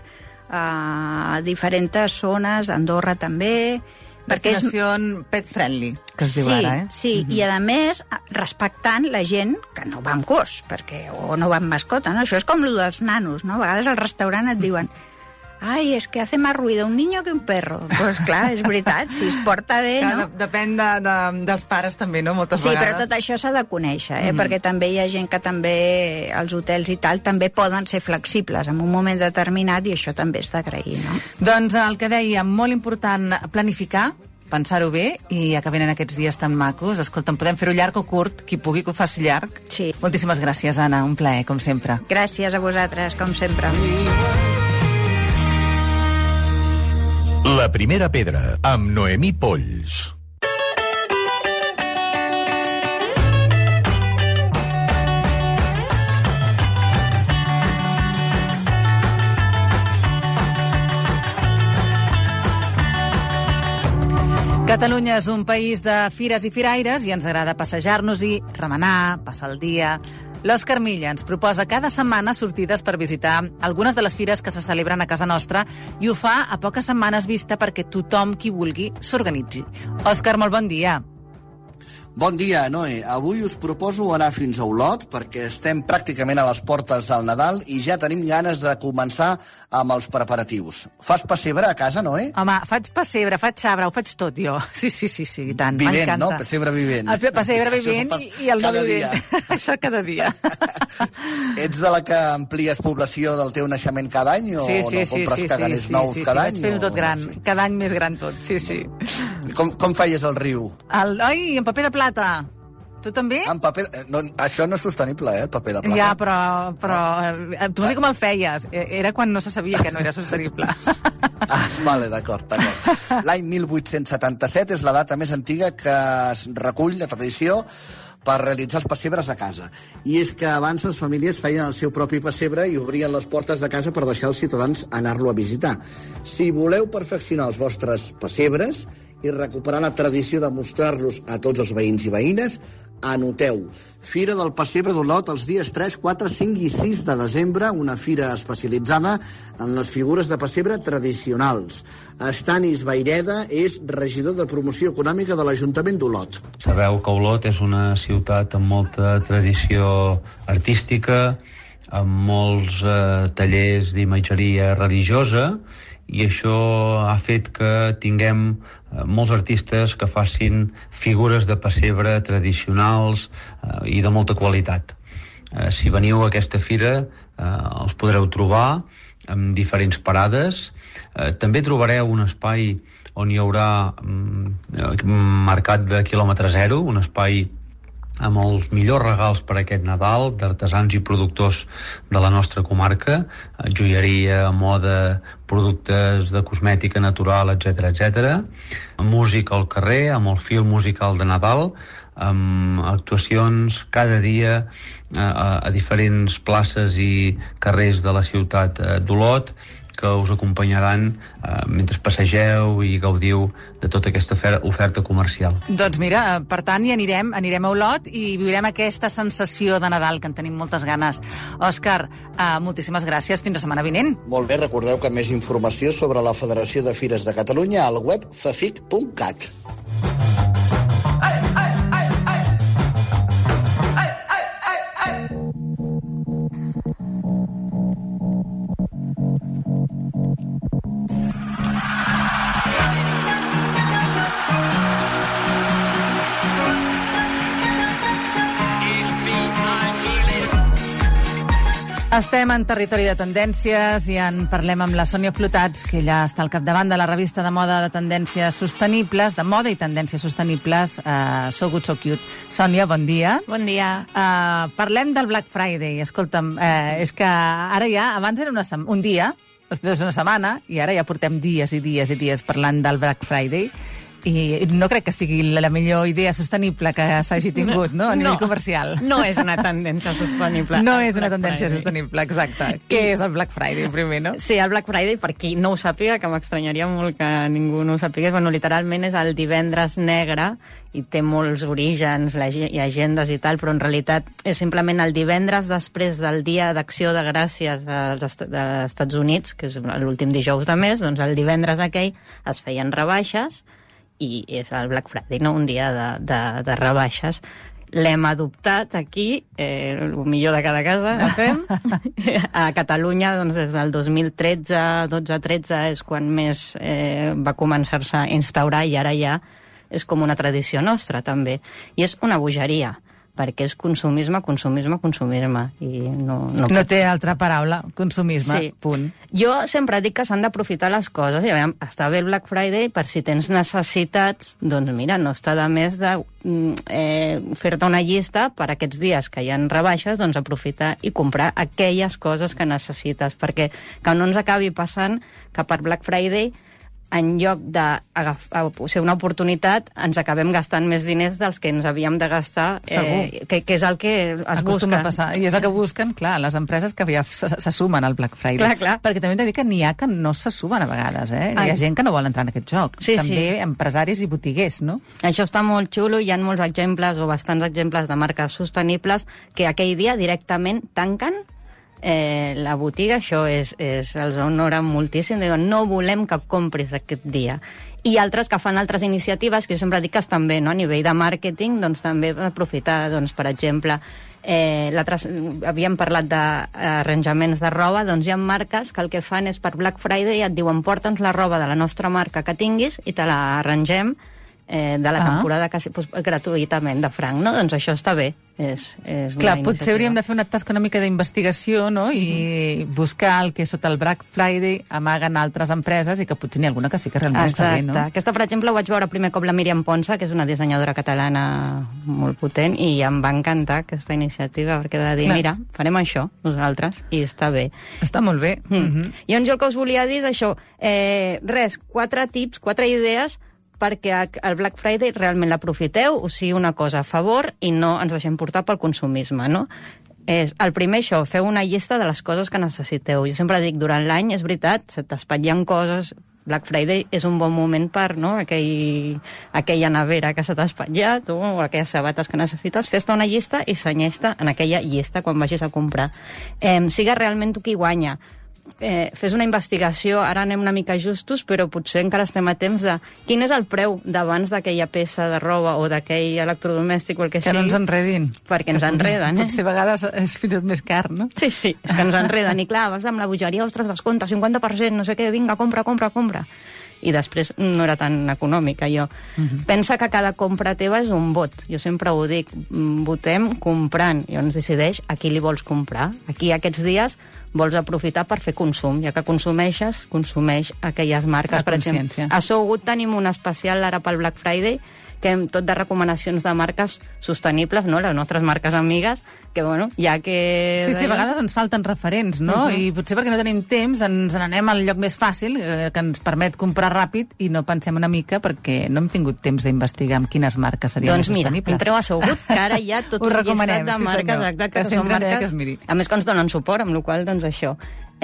a diferents zones, Andorra també. Destinació pet friendly, que es diu ara, Sí, i a més respectant la gent que no va amb gos, o no va amb mascota, no? Això és com el dels nanos, no? A vegades al restaurant et diuen ai, és que hace más ruido un niño que un perro. Doncs clar, és veritat, si es porta bé, no? Depèn dels pares també, no? Moltes vegades. Sí, però tot això s'ha de conèixer, perquè també hi ha gent que també, els hotels i tal, també poden ser flexibles en un moment determinat i això també és d'agrair, no? Doncs el que dèiem, molt important planificar, pensar-ho bé, i ja que venen aquests dies tan macos, escolta'm, podem fer-ho llarg o curt, qui pugui que ho faci llarg. Sí. Moltíssimes gràcies, Anna, un plaer, com sempre. Gràcies a vosaltres, com sempre. La primera pedra, amb Noemí Polls. Catalunya és un país de fires i firaires i ens agrada passejar-nos i remenar, passar el dia. L'Òscar Milla ens proposa cada setmana sortides per visitar algunes de les fires que se celebren a casa nostra i ho fa a poques setmanes vista perquè tothom qui vulgui s'organitzi. Òscar, molt bon dia. Bon dia, Noé. Avui us proposo anar fins a Olot perquè estem pràcticament a les portes del Nadal i ja tenim ganes de començar amb els preparatius. Fas pessebre a casa, Noé? Home, faig pessebre, faig xabra, ho faig tot jo. Sí, i tant. Vivent, no? Pessebre vivent. El pessebre vivent i el no vivent. Això cada dia. Ets de la que amplies població del teu naixement cada any o no compres caganers nous cada any? Sí, vaig fent tot gran. Cada any més gran tot, sí. Com feies el riu? Ai, en paper de plata. Tu també? En paper... No, això no és sostenible, el paper de plata. Ja, però tu m'ho dic com el feies. Era quan no se sabia que no era sostenible. Vale, d'acord. L'any 1877 és la data més antiga que es recull la tradició per realitzar els pessebres a casa. I és que abans les famílies feien el seu propi pessebre i obrien les portes de casa per deixar els ciutadans anar-lo a visitar. Si voleu perfeccionar els vostres pessebres i recuperar la tradició de mostrar-los a tots els veïns i veïnes, anoteu. Fira del Pessebre d'Olot els dies 3, 4, 5 i 6 de desembre, una fira especialitzada en les figures de pessebre tradicionals. Estanis Vaireda és regidor de promoció econòmica de l'Ajuntament d'Olot. Sabeu que Olot és una ciutat amb molta tradició artística, amb molts tallers d'imatgeria religiosa, i això ha fet que tinguem molts artistes que facin figures de pessebre tradicionals i de molta qualitat. Si veniu a aquesta fira els podreu trobar en diferents parades. També trobareu un espai on hi haurà mercat de quilòmetre zero, un espai amb els millors regals per aquest Nadal d'artesans i productors de la nostra comarca, joieria, moda, productes de cosmètica natural, etc. Música al carrer, amb el fil musical de Nadal, amb actuacions cada dia a diferents places i carrers de la ciutat d'Olot, que us acompanyaran mentre passegeu i gaudiu de tota aquesta oferta comercial. Doncs mira, per tant, hi anirem a Olot i viurem aquesta sensació de Nadal, que en tenim moltes ganes. Òscar, moltíssimes gràcies. Fins la setmana vinent. Molt bé, recordeu que més informació sobre la Federació de Fires de Catalunya al web fafic.cat. Estem en territori de tendències i en parlem amb la Sònia Flotats, que ella està al capdavant de la revista de moda de tendències sostenibles, de moda i tendències sostenibles, So Good So Cute. Sònia, bon dia. Bon dia. Parlem del Black Friday. Escolta'm, és que ara ja, abans era un dia, després una setmana, i ara ja portem dies i dies i dies parlant del Black Friday. I no crec que sigui la millor idea sostenible que s'hagi tingut, no? A nivell comercial. No és una tendència sostenible. No és una tendència sostenible, exacte. Què és el Black Friday, primer, no? Sí, el Black Friday, per qui no ho sàpiga, que m'estranyaria molt que ningú no ho sàpigués, bueno, literalment és el divendres negre i té molts orígens i agendes i tal, però en realitat és simplement el divendres després del Dia d'Acció de Gràcies dels Estats Units, que és l'últim dijous de mes, doncs el divendres aquell es feien rebaixes i és el Black Friday, no? Un dia de rebaixes. L'hem adoptat aquí, el millor de cada casa, la fem. A Catalunya, doncs, des del 2013, 12-13, és quan més va començar-se a instaurar, i ara ja és com una tradició nostra, també. I és una bogeria, perquè és consumisme. I no té altra paraula, consumisme, sí. Punt. Jo sempre dic que s'han d'aprofitar les coses, i veiem, està bé el Black Friday, per si tens necessitats, doncs mira, no està de més de fer-te una llista per aquests dies que hi ha rebaixes, doncs aprofitar i comprar aquelles coses que necessites, perquè que no ens acabi passant que per Black Friday, en lloc de ser una oportunitat, ens acabem gastant més diners dels que ens havíem de gastar, que és el que es busca. Passar. I és el que busquen, clar, les empreses que ja se sumen al Black Friday. Clar. Perquè també hem de dir que n'hi ha que no se sumen a vegades, Hi ha gent que no vol entrar en aquest joc. Sí, també empresaris i botiguers, no? Això està molt xulo, hi ha molts exemples, o bastants exemples de marques sostenibles, que aquell dia directament tanquen la botiga, això els honora moltíssim, diuen, no volem que compris aquest dia. I altres que fan altres iniciatives, que jo sempre dic que estan bé, no? A nivell de màrqueting, doncs també aprofitar, doncs, per exemple, havíem parlat d'arranjaments de roba, doncs hi ha marques que el que fan és per Black Friday et diuen porta'ns la roba de la nostra marca que tinguis i te la arrangem de la temporada quasi gratuïtament de franc, no? Doncs això està bé. Clar, potser hauríem de fer una tasca una mica d'investigació, no? I buscar el que sota el Black Friday amaguen altres empreses i que potser n'hi ha alguna que sí que realment està bé, no? Aquesta, per exemple, ho vaig veure primer cop la Míriam Ponsa, que és una dissenyadora catalana molt potent, i em va encantar aquesta iniciativa, perquè de dir, mira, farem això, nosaltres, i està bé. Està molt bé. I jo el que us volia dir és això, 4 tips, 4 idees perquè el Black Friday realment l'aprofiteu, o sigui, una cosa a favor i no ens deixem portar pel consumisme, no? El primer, això, feu una llista de les coses que necessiteu. Jo sempre dic, durant l'any, és veritat, se t'espatllen coses. Black Friday és un bon moment per, no?, aquella nevera que se t'ha espatllat o aquelles sabates que necessites, fes-te una llista i senyeix-te en aquella llista quan vagis a comprar. Siga realment tu qui guanya. Fes una investigació, ara anem una mica justos, però potser encara estem a temps de quin és el preu d'abans d'aquella peça de roba o d'aquell electrodomèstic o el que sigui. Que no ens enredin. Perquè ens enreden, Potser a vegades és fins i tot més car, no? Sí, és que ens enreden. I clar, vas amb la bogeria, ostres, descompte, 50%, no sé què, vinga, compra. I després no era tan econòmica, jo. Pensa que cada compra teva és un vot. Jo sempre ho dic, votem comprant. I llavors decideix a qui li vols comprar. Aquí, aquests dies, vols aprofitar per fer consum. Ja que consumeix aquelles marques. Per exemple, a Sogut tenim un especial ara pel Black Friday, que hem tot de recomanacions de marques sostenibles, no?, les nostres marques amigues, que, bueno, ja que... Sí, a vegades ens falten referents, no? I potser perquè no tenim temps ens n'anem al lloc més fàcil, que ens permet comprar ràpid, i no pensem una mica perquè no hem tingut temps d'investigar amb quines marques serien més sostenibles. Doncs mira, entreu a Sogut, que ara hi ha tot un llistat de marques, exacte, que són marques, a més que ens donen suport, amb la qual cosa, doncs això.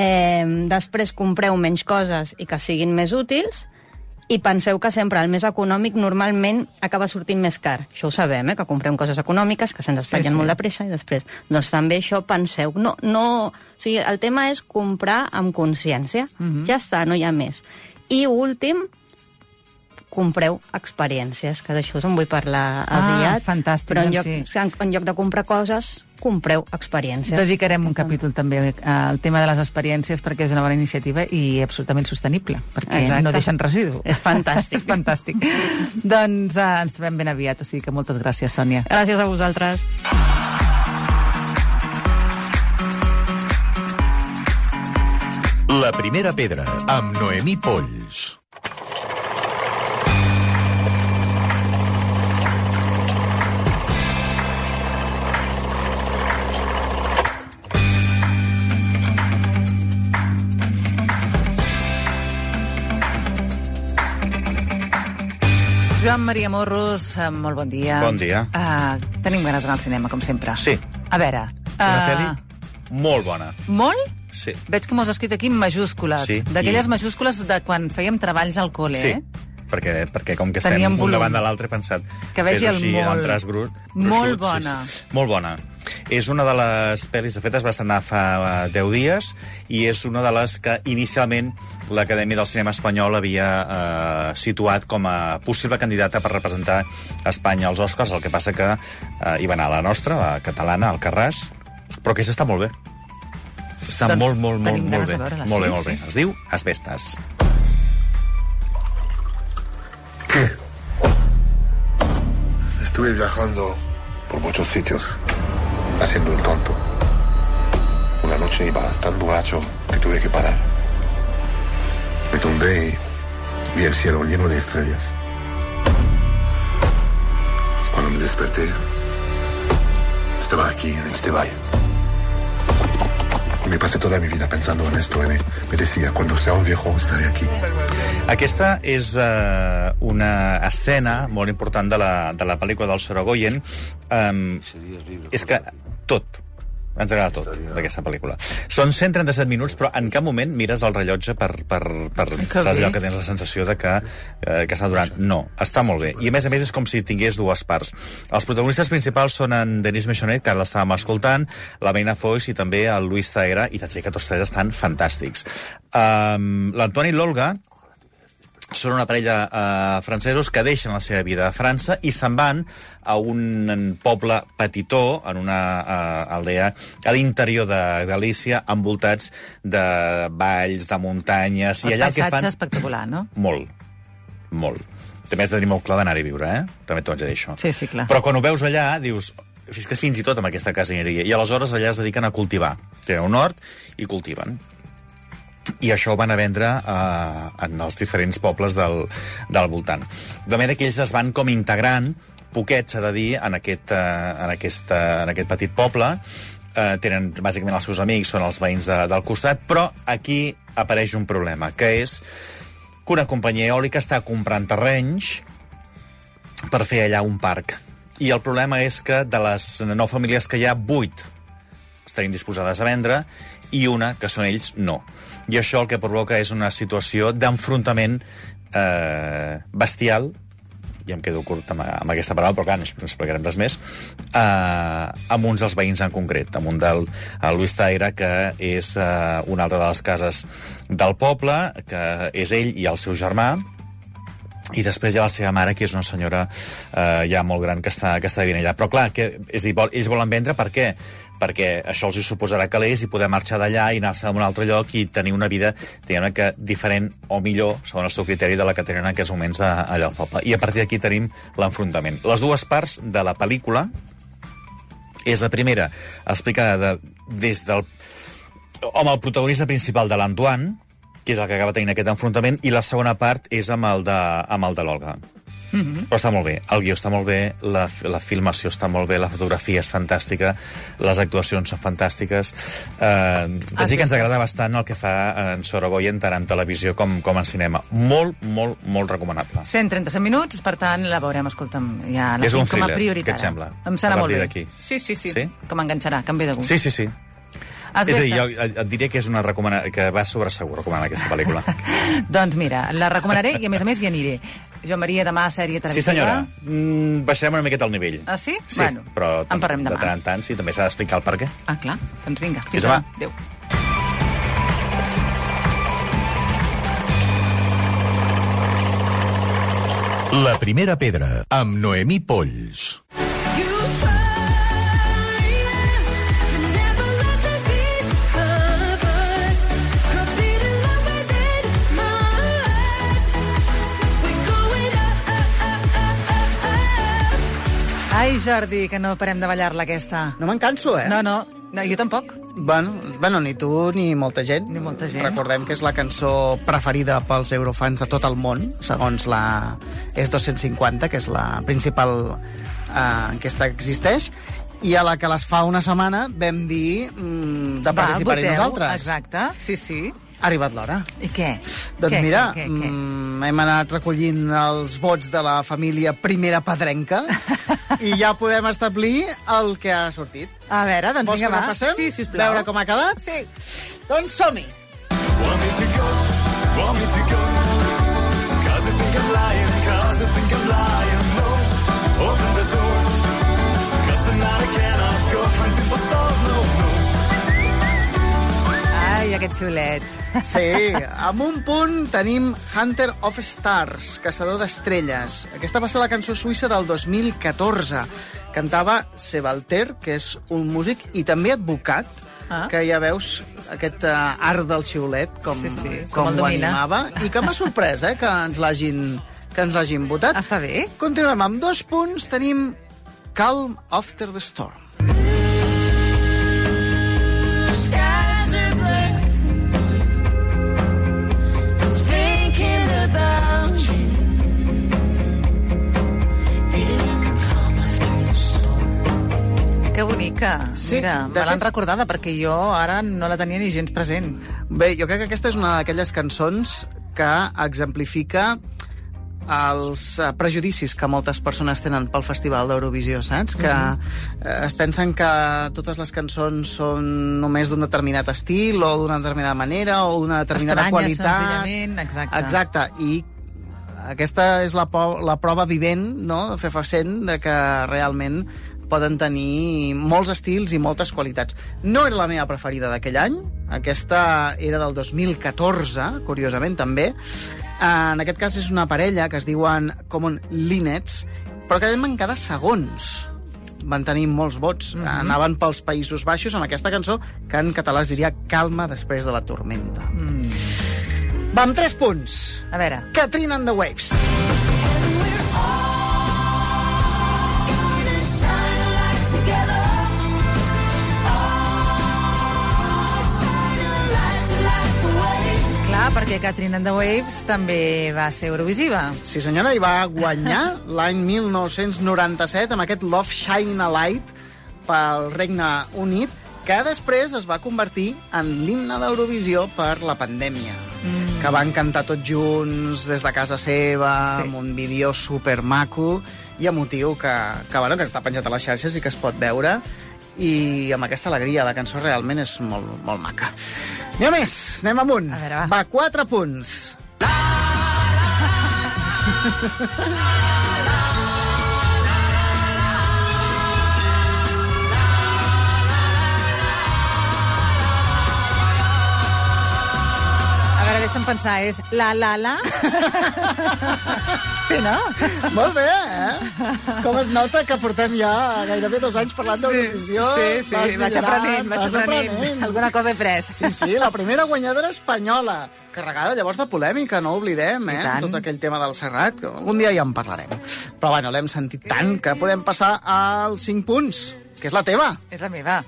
Després compreu menys coses i que siguin més útils, i penseu que sempre el més econòmic normalment acaba sortint més car. Això ho sabem, que comprem coses econòmiques, que se'ns espatllen molt de pressa, i després, doncs també això penseu. O sigui, el tema és comprar amb consciència. Ja està, no hi ha més. I últim, compreu experiències, que d'això us en vull parlar aviat. Fantàstic, però en lloc de comprar coses, compreu experiències. Dedicarem un capítol també al tema de les experiències, perquè és una bona iniciativa i absolutament sostenible, perquè no deixen residu. És fantàstic. És fantàstic. Doncs ens trobem ben aviat, o sigui que moltes gràcies, Sònia. Gràcies a vosaltres. La primera pedra, amb Noemí Polls. Joan Maria Morros, molt bon dia. Bon dia. Tenim ganes d'anar al cinema, com sempre. Sí. A veure... Una pel·li molt bona. Molt? Sí. Veig que m'ho has escrit aquí en majúscules. Sí. D'aquelles majúscules de quan fèiem treballs al col·le, perquè com que estem un davant de l'altre he pensat que vegi el molt. En traç gruixut. Molt bona. Sí. Molt bona. És una de les pel·lis, de fet, es va estrenar fa 10 dies i és una de les que inicialment l'Acadèmia del Cinema Espanyol havia situat com a possible candidata per representar Espanya als Oscars, el que passa que hi va anar la nostra, la catalana, Alcarràs, però aquesta està molt bé. Està molt bé. Molt bé. Es diu Asbestas. ¿Qué? Estuve viajando por muchos sitios, haciendo el tonto. Una noche iba tan borracho que tuve que parar. Me tumbé y vi el cielo lleno de estrellas. Cuando me desperté, estaba aquí, en este valle. Me pasé toda mi vida pensando en esto y me decía, cuando sea un viejo estaré aquí. Aquesta és una escena molt important de la pel·lícula del Sorogoyen. És que tot, Ens agrada tot, d'aquesta pel·lícula. Són 137 minuts, però en cap moment mires el rellotge per saps allò que tens la sensació de que està durant. No, està molt bé. I a més és com si tingués dues parts. Els protagonistes principals són en Denis Mechonnet, que ara l'estàvem escoltant, la Mena Foix i també el Luis Zaera, i t'haig de dir que tots tres estan fantàstics. L'Antoine i l'Olga són una parella francesos que deixen la seva vida a França i se'n van a un poble petitó, en una aldea a l'interior de Galícia, envoltats de valls, de muntanyes... El paisatge espectacular, no? Molt. També has de tenir molt clar d'anar-hi a viure, També t'ho haig de dir, això. Sí, clar. Però quan ho veus allà, dius... Fins i tot amb aquesta caseneria. I aleshores allà es dediquen a cultivar. Tenen un hort i cultiven. I això ho van a vendre en els diferents pobles del voltant. De manera que ells es van com integrant, poquets, s'ha de dir, en aquest petit poble. Tenen, bàsicament, els seus amics, són els veïns del costat, però aquí apareix un problema, que és que una companyia eòlica està comprant terrenys per fer allà un parc. I el problema és que de les 9 famílies que hi ha, 8 estarien disposades a vendre i una, que són ells, no. I això el que provoca és una situació d'enfrontament bestial, i em quedo curt amb aquesta paraula, però clar, no explicarem res més, amb uns dels veïns en concret, amb un del Luis Zaera, que és una altra de les cases del poble, que és ell i el seu germà, i després hi ha la seva mare, que és una senyora ja molt gran que està vivint allà. Però clar, ells volen vendre per què? Perquè això els suposarà calés i poder marxar d'allà i anar-se a un altre lloc i tenir una vida, diguem-ne, que diferent o millor, segons el seu criteri, de la que tenen en aquests moments allà al poble. I a partir d'aquí tenim l'enfrontament. Les dues parts de la pel·lícula és la primera explicada des del... amb el protagonista principal de l'Antoine, que és el que acaba tenint aquest enfrontament, i la segona part és amb el de l'Olga. Però està molt bé, el guió està molt bé, la filmació està molt bé, la fotografia és fantàstica, les actuacions són fantàstiques. T'haig de dir que ens agrada bastant el que fa en Sorogoyen tant en televisió com en cinema. Molt, molt, molt recomanable. 137 minuts, per tant, la veurem, escolta'm, ja la tinc com a thriller, prioritat. Què et sembla? Em serà molt bé. D'aquí. Sí, que m'enganxarà, que em ve de gust. Sí. És a dir, jo et diria que és una que va sobre segur recomanar aquesta pel·lícula. Doncs mira, la recomanaré i a més hi aniré. Joan Maria, demà sèrie televisiva. Sí, senyora. Baixarem una miqueta el nivell. Ah, sí? Sí, bueno, però en parlem demà. De tant en tant, sí, també s'ha d'explicar el per què. Ah, clar. Doncs vinga, fins demà. Adéu. La primera pedra, amb Noemí Polls. Ai, Jordi, que no parem de ballar-la, aquesta. No me'n canso, No, jo tampoc. Bueno, ni tu ni molta gent. Ni molta gent. Recordem que és la cançó preferida pels eurofans de tot el món, segons la ES 250, que és la principal enquesta que existeix, i a la que les fa una setmana vam dir de participar-hi nosaltres. Exacte, sí. Ha arribat l'hora. I què? Doncs mira, hem anat recollint els vots de la família Primera Pedrenca i ja podem establir el que ha sortit. A veure, doncs vinga, va. Vols que Sí, sisplau. Veure com ha quedat? Sí. Doncs som-hi. Want me to go, cause I think I'm lying, no, open the door, cause tonight I cannot go hunting for stars, no. Ai, aquest xiulet. Sí, amb un punt tenim Hunter of Stars, Caçador d'Estrelles. Aquesta va ser la cançó suïssa del 2014. Cantava Sebalter, que és un músic i també advocat, que ja veus aquest art del xiulet, com ho animava, i que m'ha sorprès que ens l'hagin votat. Està bé. Continuem amb 2 punts. Tenim Calm After the Storm. Que bonica. Sí, mira, me l'han recordada, perquè jo ara no la tenia ni gens present. Bé, jo crec que aquesta és una d'aquelles cançons que exemplifica els prejudicis que moltes persones tenen pel Festival d'Eurovisió, saps? Que es pensen que totes les cançons són només d'un determinat estil o d'una determinada manera o d'una determinada Estranyes, qualitat. senzillament, exacte. Exacte, i aquesta és la prova vivent, no?, fefaent, de que realment poden tenir molts estils i moltes qualitats. No era la meva preferida d'aquell any, aquesta era del 2014, curiosament també. En aquest cas és una parella que es diuen Common Linnets, però que van cada segons. Van tenir molts vots. Anaven pels Països Baixos amb aquesta cançó, que en català es diria Calma després de la tormenta. Va, amb 3 punts. A veure. Katrina and the Waves. Clar, perquè Katrina and the Waves també va ser Eurovisiva. Sí, senyora, i va guanyar l'any 1997 amb aquest Love Shining a Light pel Regne Unit, que després es va convertir en l'himne d'Eurovisió per la pandèmia, que van cantar tots junts des de casa seva, amb un vídeo supermaco i emotiu que està penjat a les xarxes i que es pot veure, i amb aquesta alegria. La cançó realment és molt, molt maca. N'hi ha més, anem amunt. A veure, va, 4 punts. A veure, deixa'm pensar, és la. Sí, no? Molt bé, Com es nota que portem ja gairebé 2 anys parlant d'Eurovisió. Sí, vaig aprenent. Alguna cosa he pres. Sí, la primera guanyadora espanyola, carregada llavors de polèmica, no ho oblidem, tot aquell tema del Serrat, que algun dia ja en parlarem. Però bueno, l'hem sentit tant que podem passar als 5 punts, que és la teva. És la meva.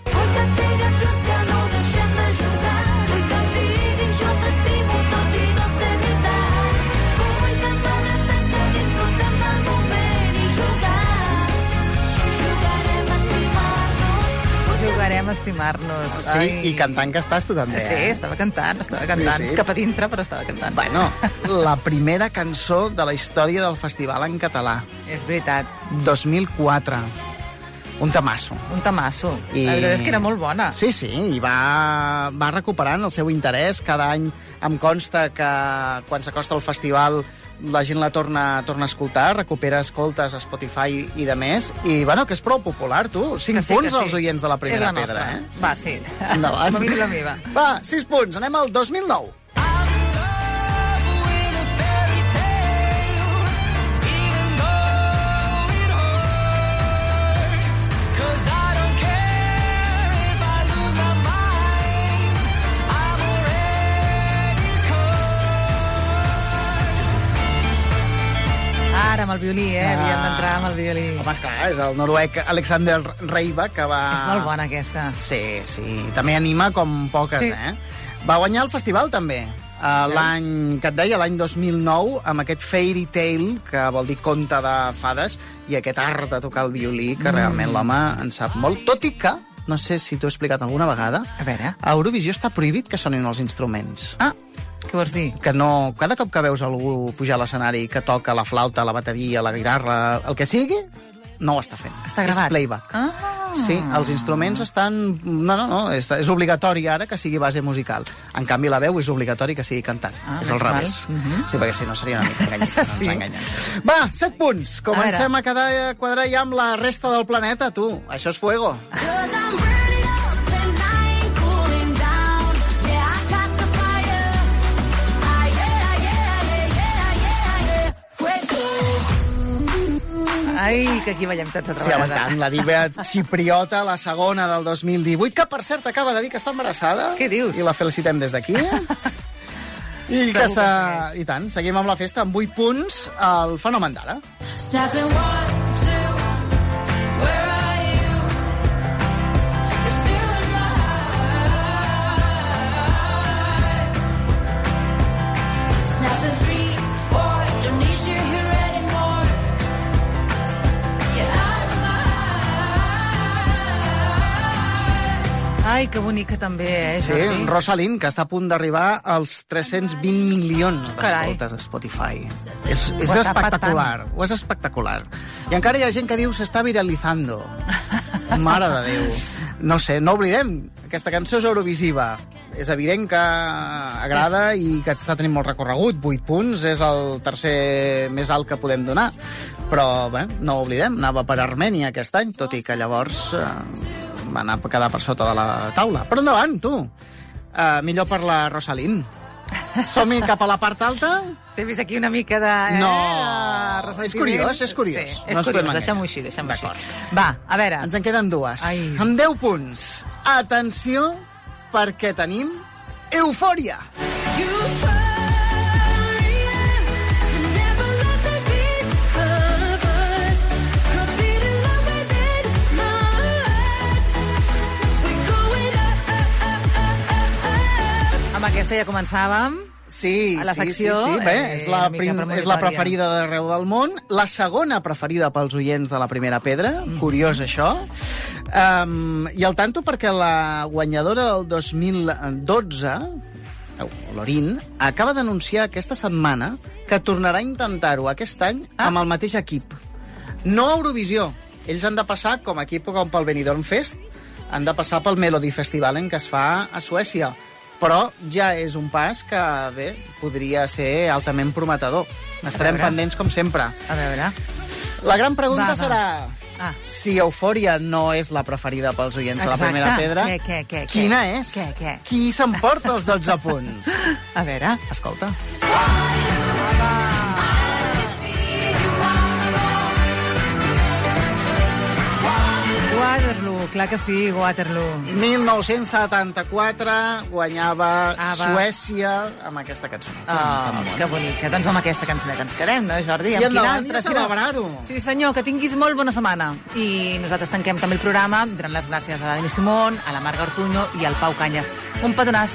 Jugarem a estimar-nos. Sí, i cantant que estàs tu també, Sí, estava cantant. Sí. Cap a dintre, però estava cantant. Bueno, la primera cançó de la història del festival en català. És veritat. 2004. Un tamasso. I... La veritat és que era molt bona. Sí, i va recuperant el seu interès. Cada any em consta que quan s'acosta al festival la gent la torna a escoltar, recupera escoltes a Spotify i de més, i bueno, que és prou popular, tu. 5 punts als oients de la primera pedra, Va, sí. Endavant. Com a mínim la meva. Va, 6 punts. Anem al 2009. Ara, amb el violí, havíem d'entrar amb el violí. Home, esclar, és el noruec Alexander Reiva, que va... És molt bona, aquesta. Sí. També anima com poques, Va guanyar el festival, també. L'any que et deia, l'any 2009, amb aquest Fairy Tale, que vol dir conte de fades, i aquest art de tocar el violí, que realment l'home en sap molt. Tot i que, no sé si t'ho he explicat alguna vegada, a Eurovisió està prohibit que sonin els instruments. Què vols dir? Que no, cada cop que veus algú pujar a l'escenari que toca la flauta, la bateria, la guitarra, el que sigui, no ho està fent. Està gravat. És playback. Sí, els instruments estan... No, és obligatori ara que sigui base musical. En canvi, la veu és obligatori que sigui cantant. És al revés. Sí, perquè si no seria una mica enganyit, no ens enganyem. Va, 7 punts. Comencem a quadrar ja amb la resta del planeta, tu. Això és fuego. Ai, que aquí ballem tots altra vegada. Sí, tant, la diva xipriota, la segona del 2018, que per cert acaba de dir que està embarassada. Què dius? I la felicitem des d'aquí. I tant, seguim amb la festa amb 8 punts al fenomen d'ara. Ai, Ai, que bonica també, Sí, Jordi? Rosalind, que està a punt d'arribar als 320 milions d'escoltes a Spotify. És Ho està espectacular, ho és espectacular. I encara hi ha gent que diu s'està viralitzando. Mare de Déu. No sé, no oblidem, aquesta cançó és eurovisiva. És evident que agrada i que està tenint molt recorregut. 8 punts és el tercer més alt que podem donar. Però, bé, no ho oblidem, anava per Armènia aquest any, tot i que llavors va anar a quedar per sota de la taula. Però endavant, tu. Millor per la Rosalind. Som-hi cap a la part alta? T'he vist aquí una mica de... No, és curiós, és curiós. Sí, és curiós, deixem-ho així, deixem-ho així. Va, a veure. Ens en queden dues. Amb 10 punts. Atenció, perquè tenim Eufòria. Amb aquesta ja començàvem. Sí, a la secció. Sí. Bé, és la preferida d'arreu del món, la segona preferida pels oients de la Primera Pedra, curiós això. I al tanto perquè la guanyadora del 2012, Lorin, acaba d'anunciar aquesta setmana que tornarà a intentar-ho aquest any amb el mateix equip. No a Eurovisió. Ells han de passar, com a equip com pel Benidorm Fest, han de passar pel Melody Festivalen que es fa a Suècia. Però ja és un pas que, bé, podria ser altament prometedor. Estarem pendents, com sempre. A veure. La gran pregunta serà si Eufòria no és la preferida pels oients de la Primera Pedra, quina és? Qui s'emporta els 12 punts? A veure. Escolta. Waterloo, clar que sí, Waterloo. 1974 guanyava Suècia amb aquesta cançó. Que bonica. Doncs amb aquesta cançoneta ens quedem, no, Jordi? I endavant, i a celebrar-ho. Sí, senyor, que tinguis molt bona setmana. I nosaltres tanquem també el programa donant les gràcies a la Dani Simón, a la Marga Ortuño i al Pau Canyes. Un petonàs.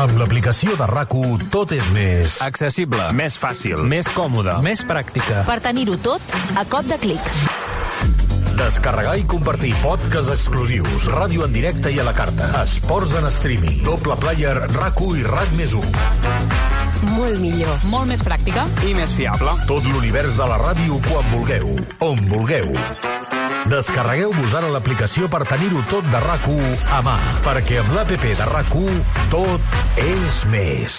Amb l'aplicació de RAC1 tot és més... accessible, més fàcil, més còmode, més pràctica. Per tenir-ho tot a cop de clic. Descarregar i compartir podcasts exclusius, ràdio en directe i a la carta, esports en streaming, doble player, RAC1 i RAC+1. Molt millor. Molt més pràctica. I més fiable. Tot l'univers de la ràdio quan vulgueu, on vulgueu. Descarregueu-vos ara l'aplicació per tenir-ho tot de RAC1 a mà, perquè amb l'APP de RAC1 tot és més.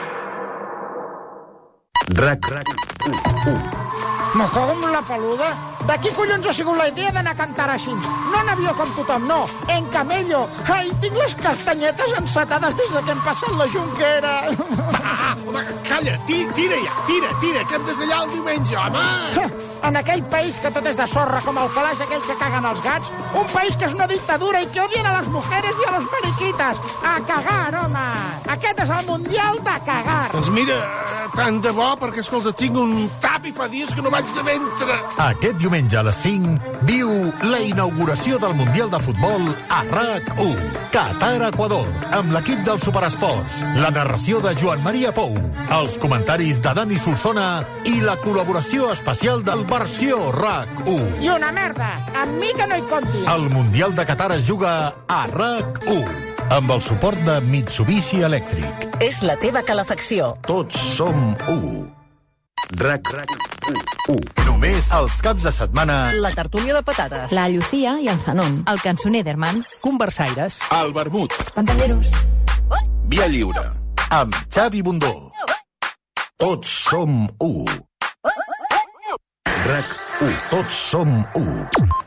RAC1. Me cago en la peluda. De qui collons ha sigut la idea d'anar a cantar així? No en avió com tothom, no. En camello. Ai, tinc les castanyetes ensatades des que hem passat la Junquera. Calla, tira ja, tira, que hem de sellar el diumenge, home! En aquell país que tot és de sorra, com el calaix aquell que caguen els gats, un país que és una dictadura i que odien a les mujeres i a los mariquitas. A cagar, home! Aquest és el Mundial de cagar. Doncs mira, tant de bo, perquè, escolta, tinc un tap i fa dies que no vaig de ventre. Aquest diumenge a les 5 viu la inauguració del Mundial de Futbol a RAC1. Qatar-Equador, amb l'equip dels Superesports, la narració de Joan Maria Pou, els comentaris de Dani Solsona i la col·laboració especial del Versió RAC1. I una merda, amb mi que no hi compti. El Mundial de Qatar es juga a RAC1, amb el suport de Mitsubishi Elèctric. És la teva calefacció. Tots som u. RAC1. Només els caps de setmana. La tertúlia de patates. La Lucía i el Zanon. El cançoner d'Herman. Conversaires. El vermut. Pantalleros. Via lliure. Amb Xavi Bundó. Tots som u. RAC1. Tots som u.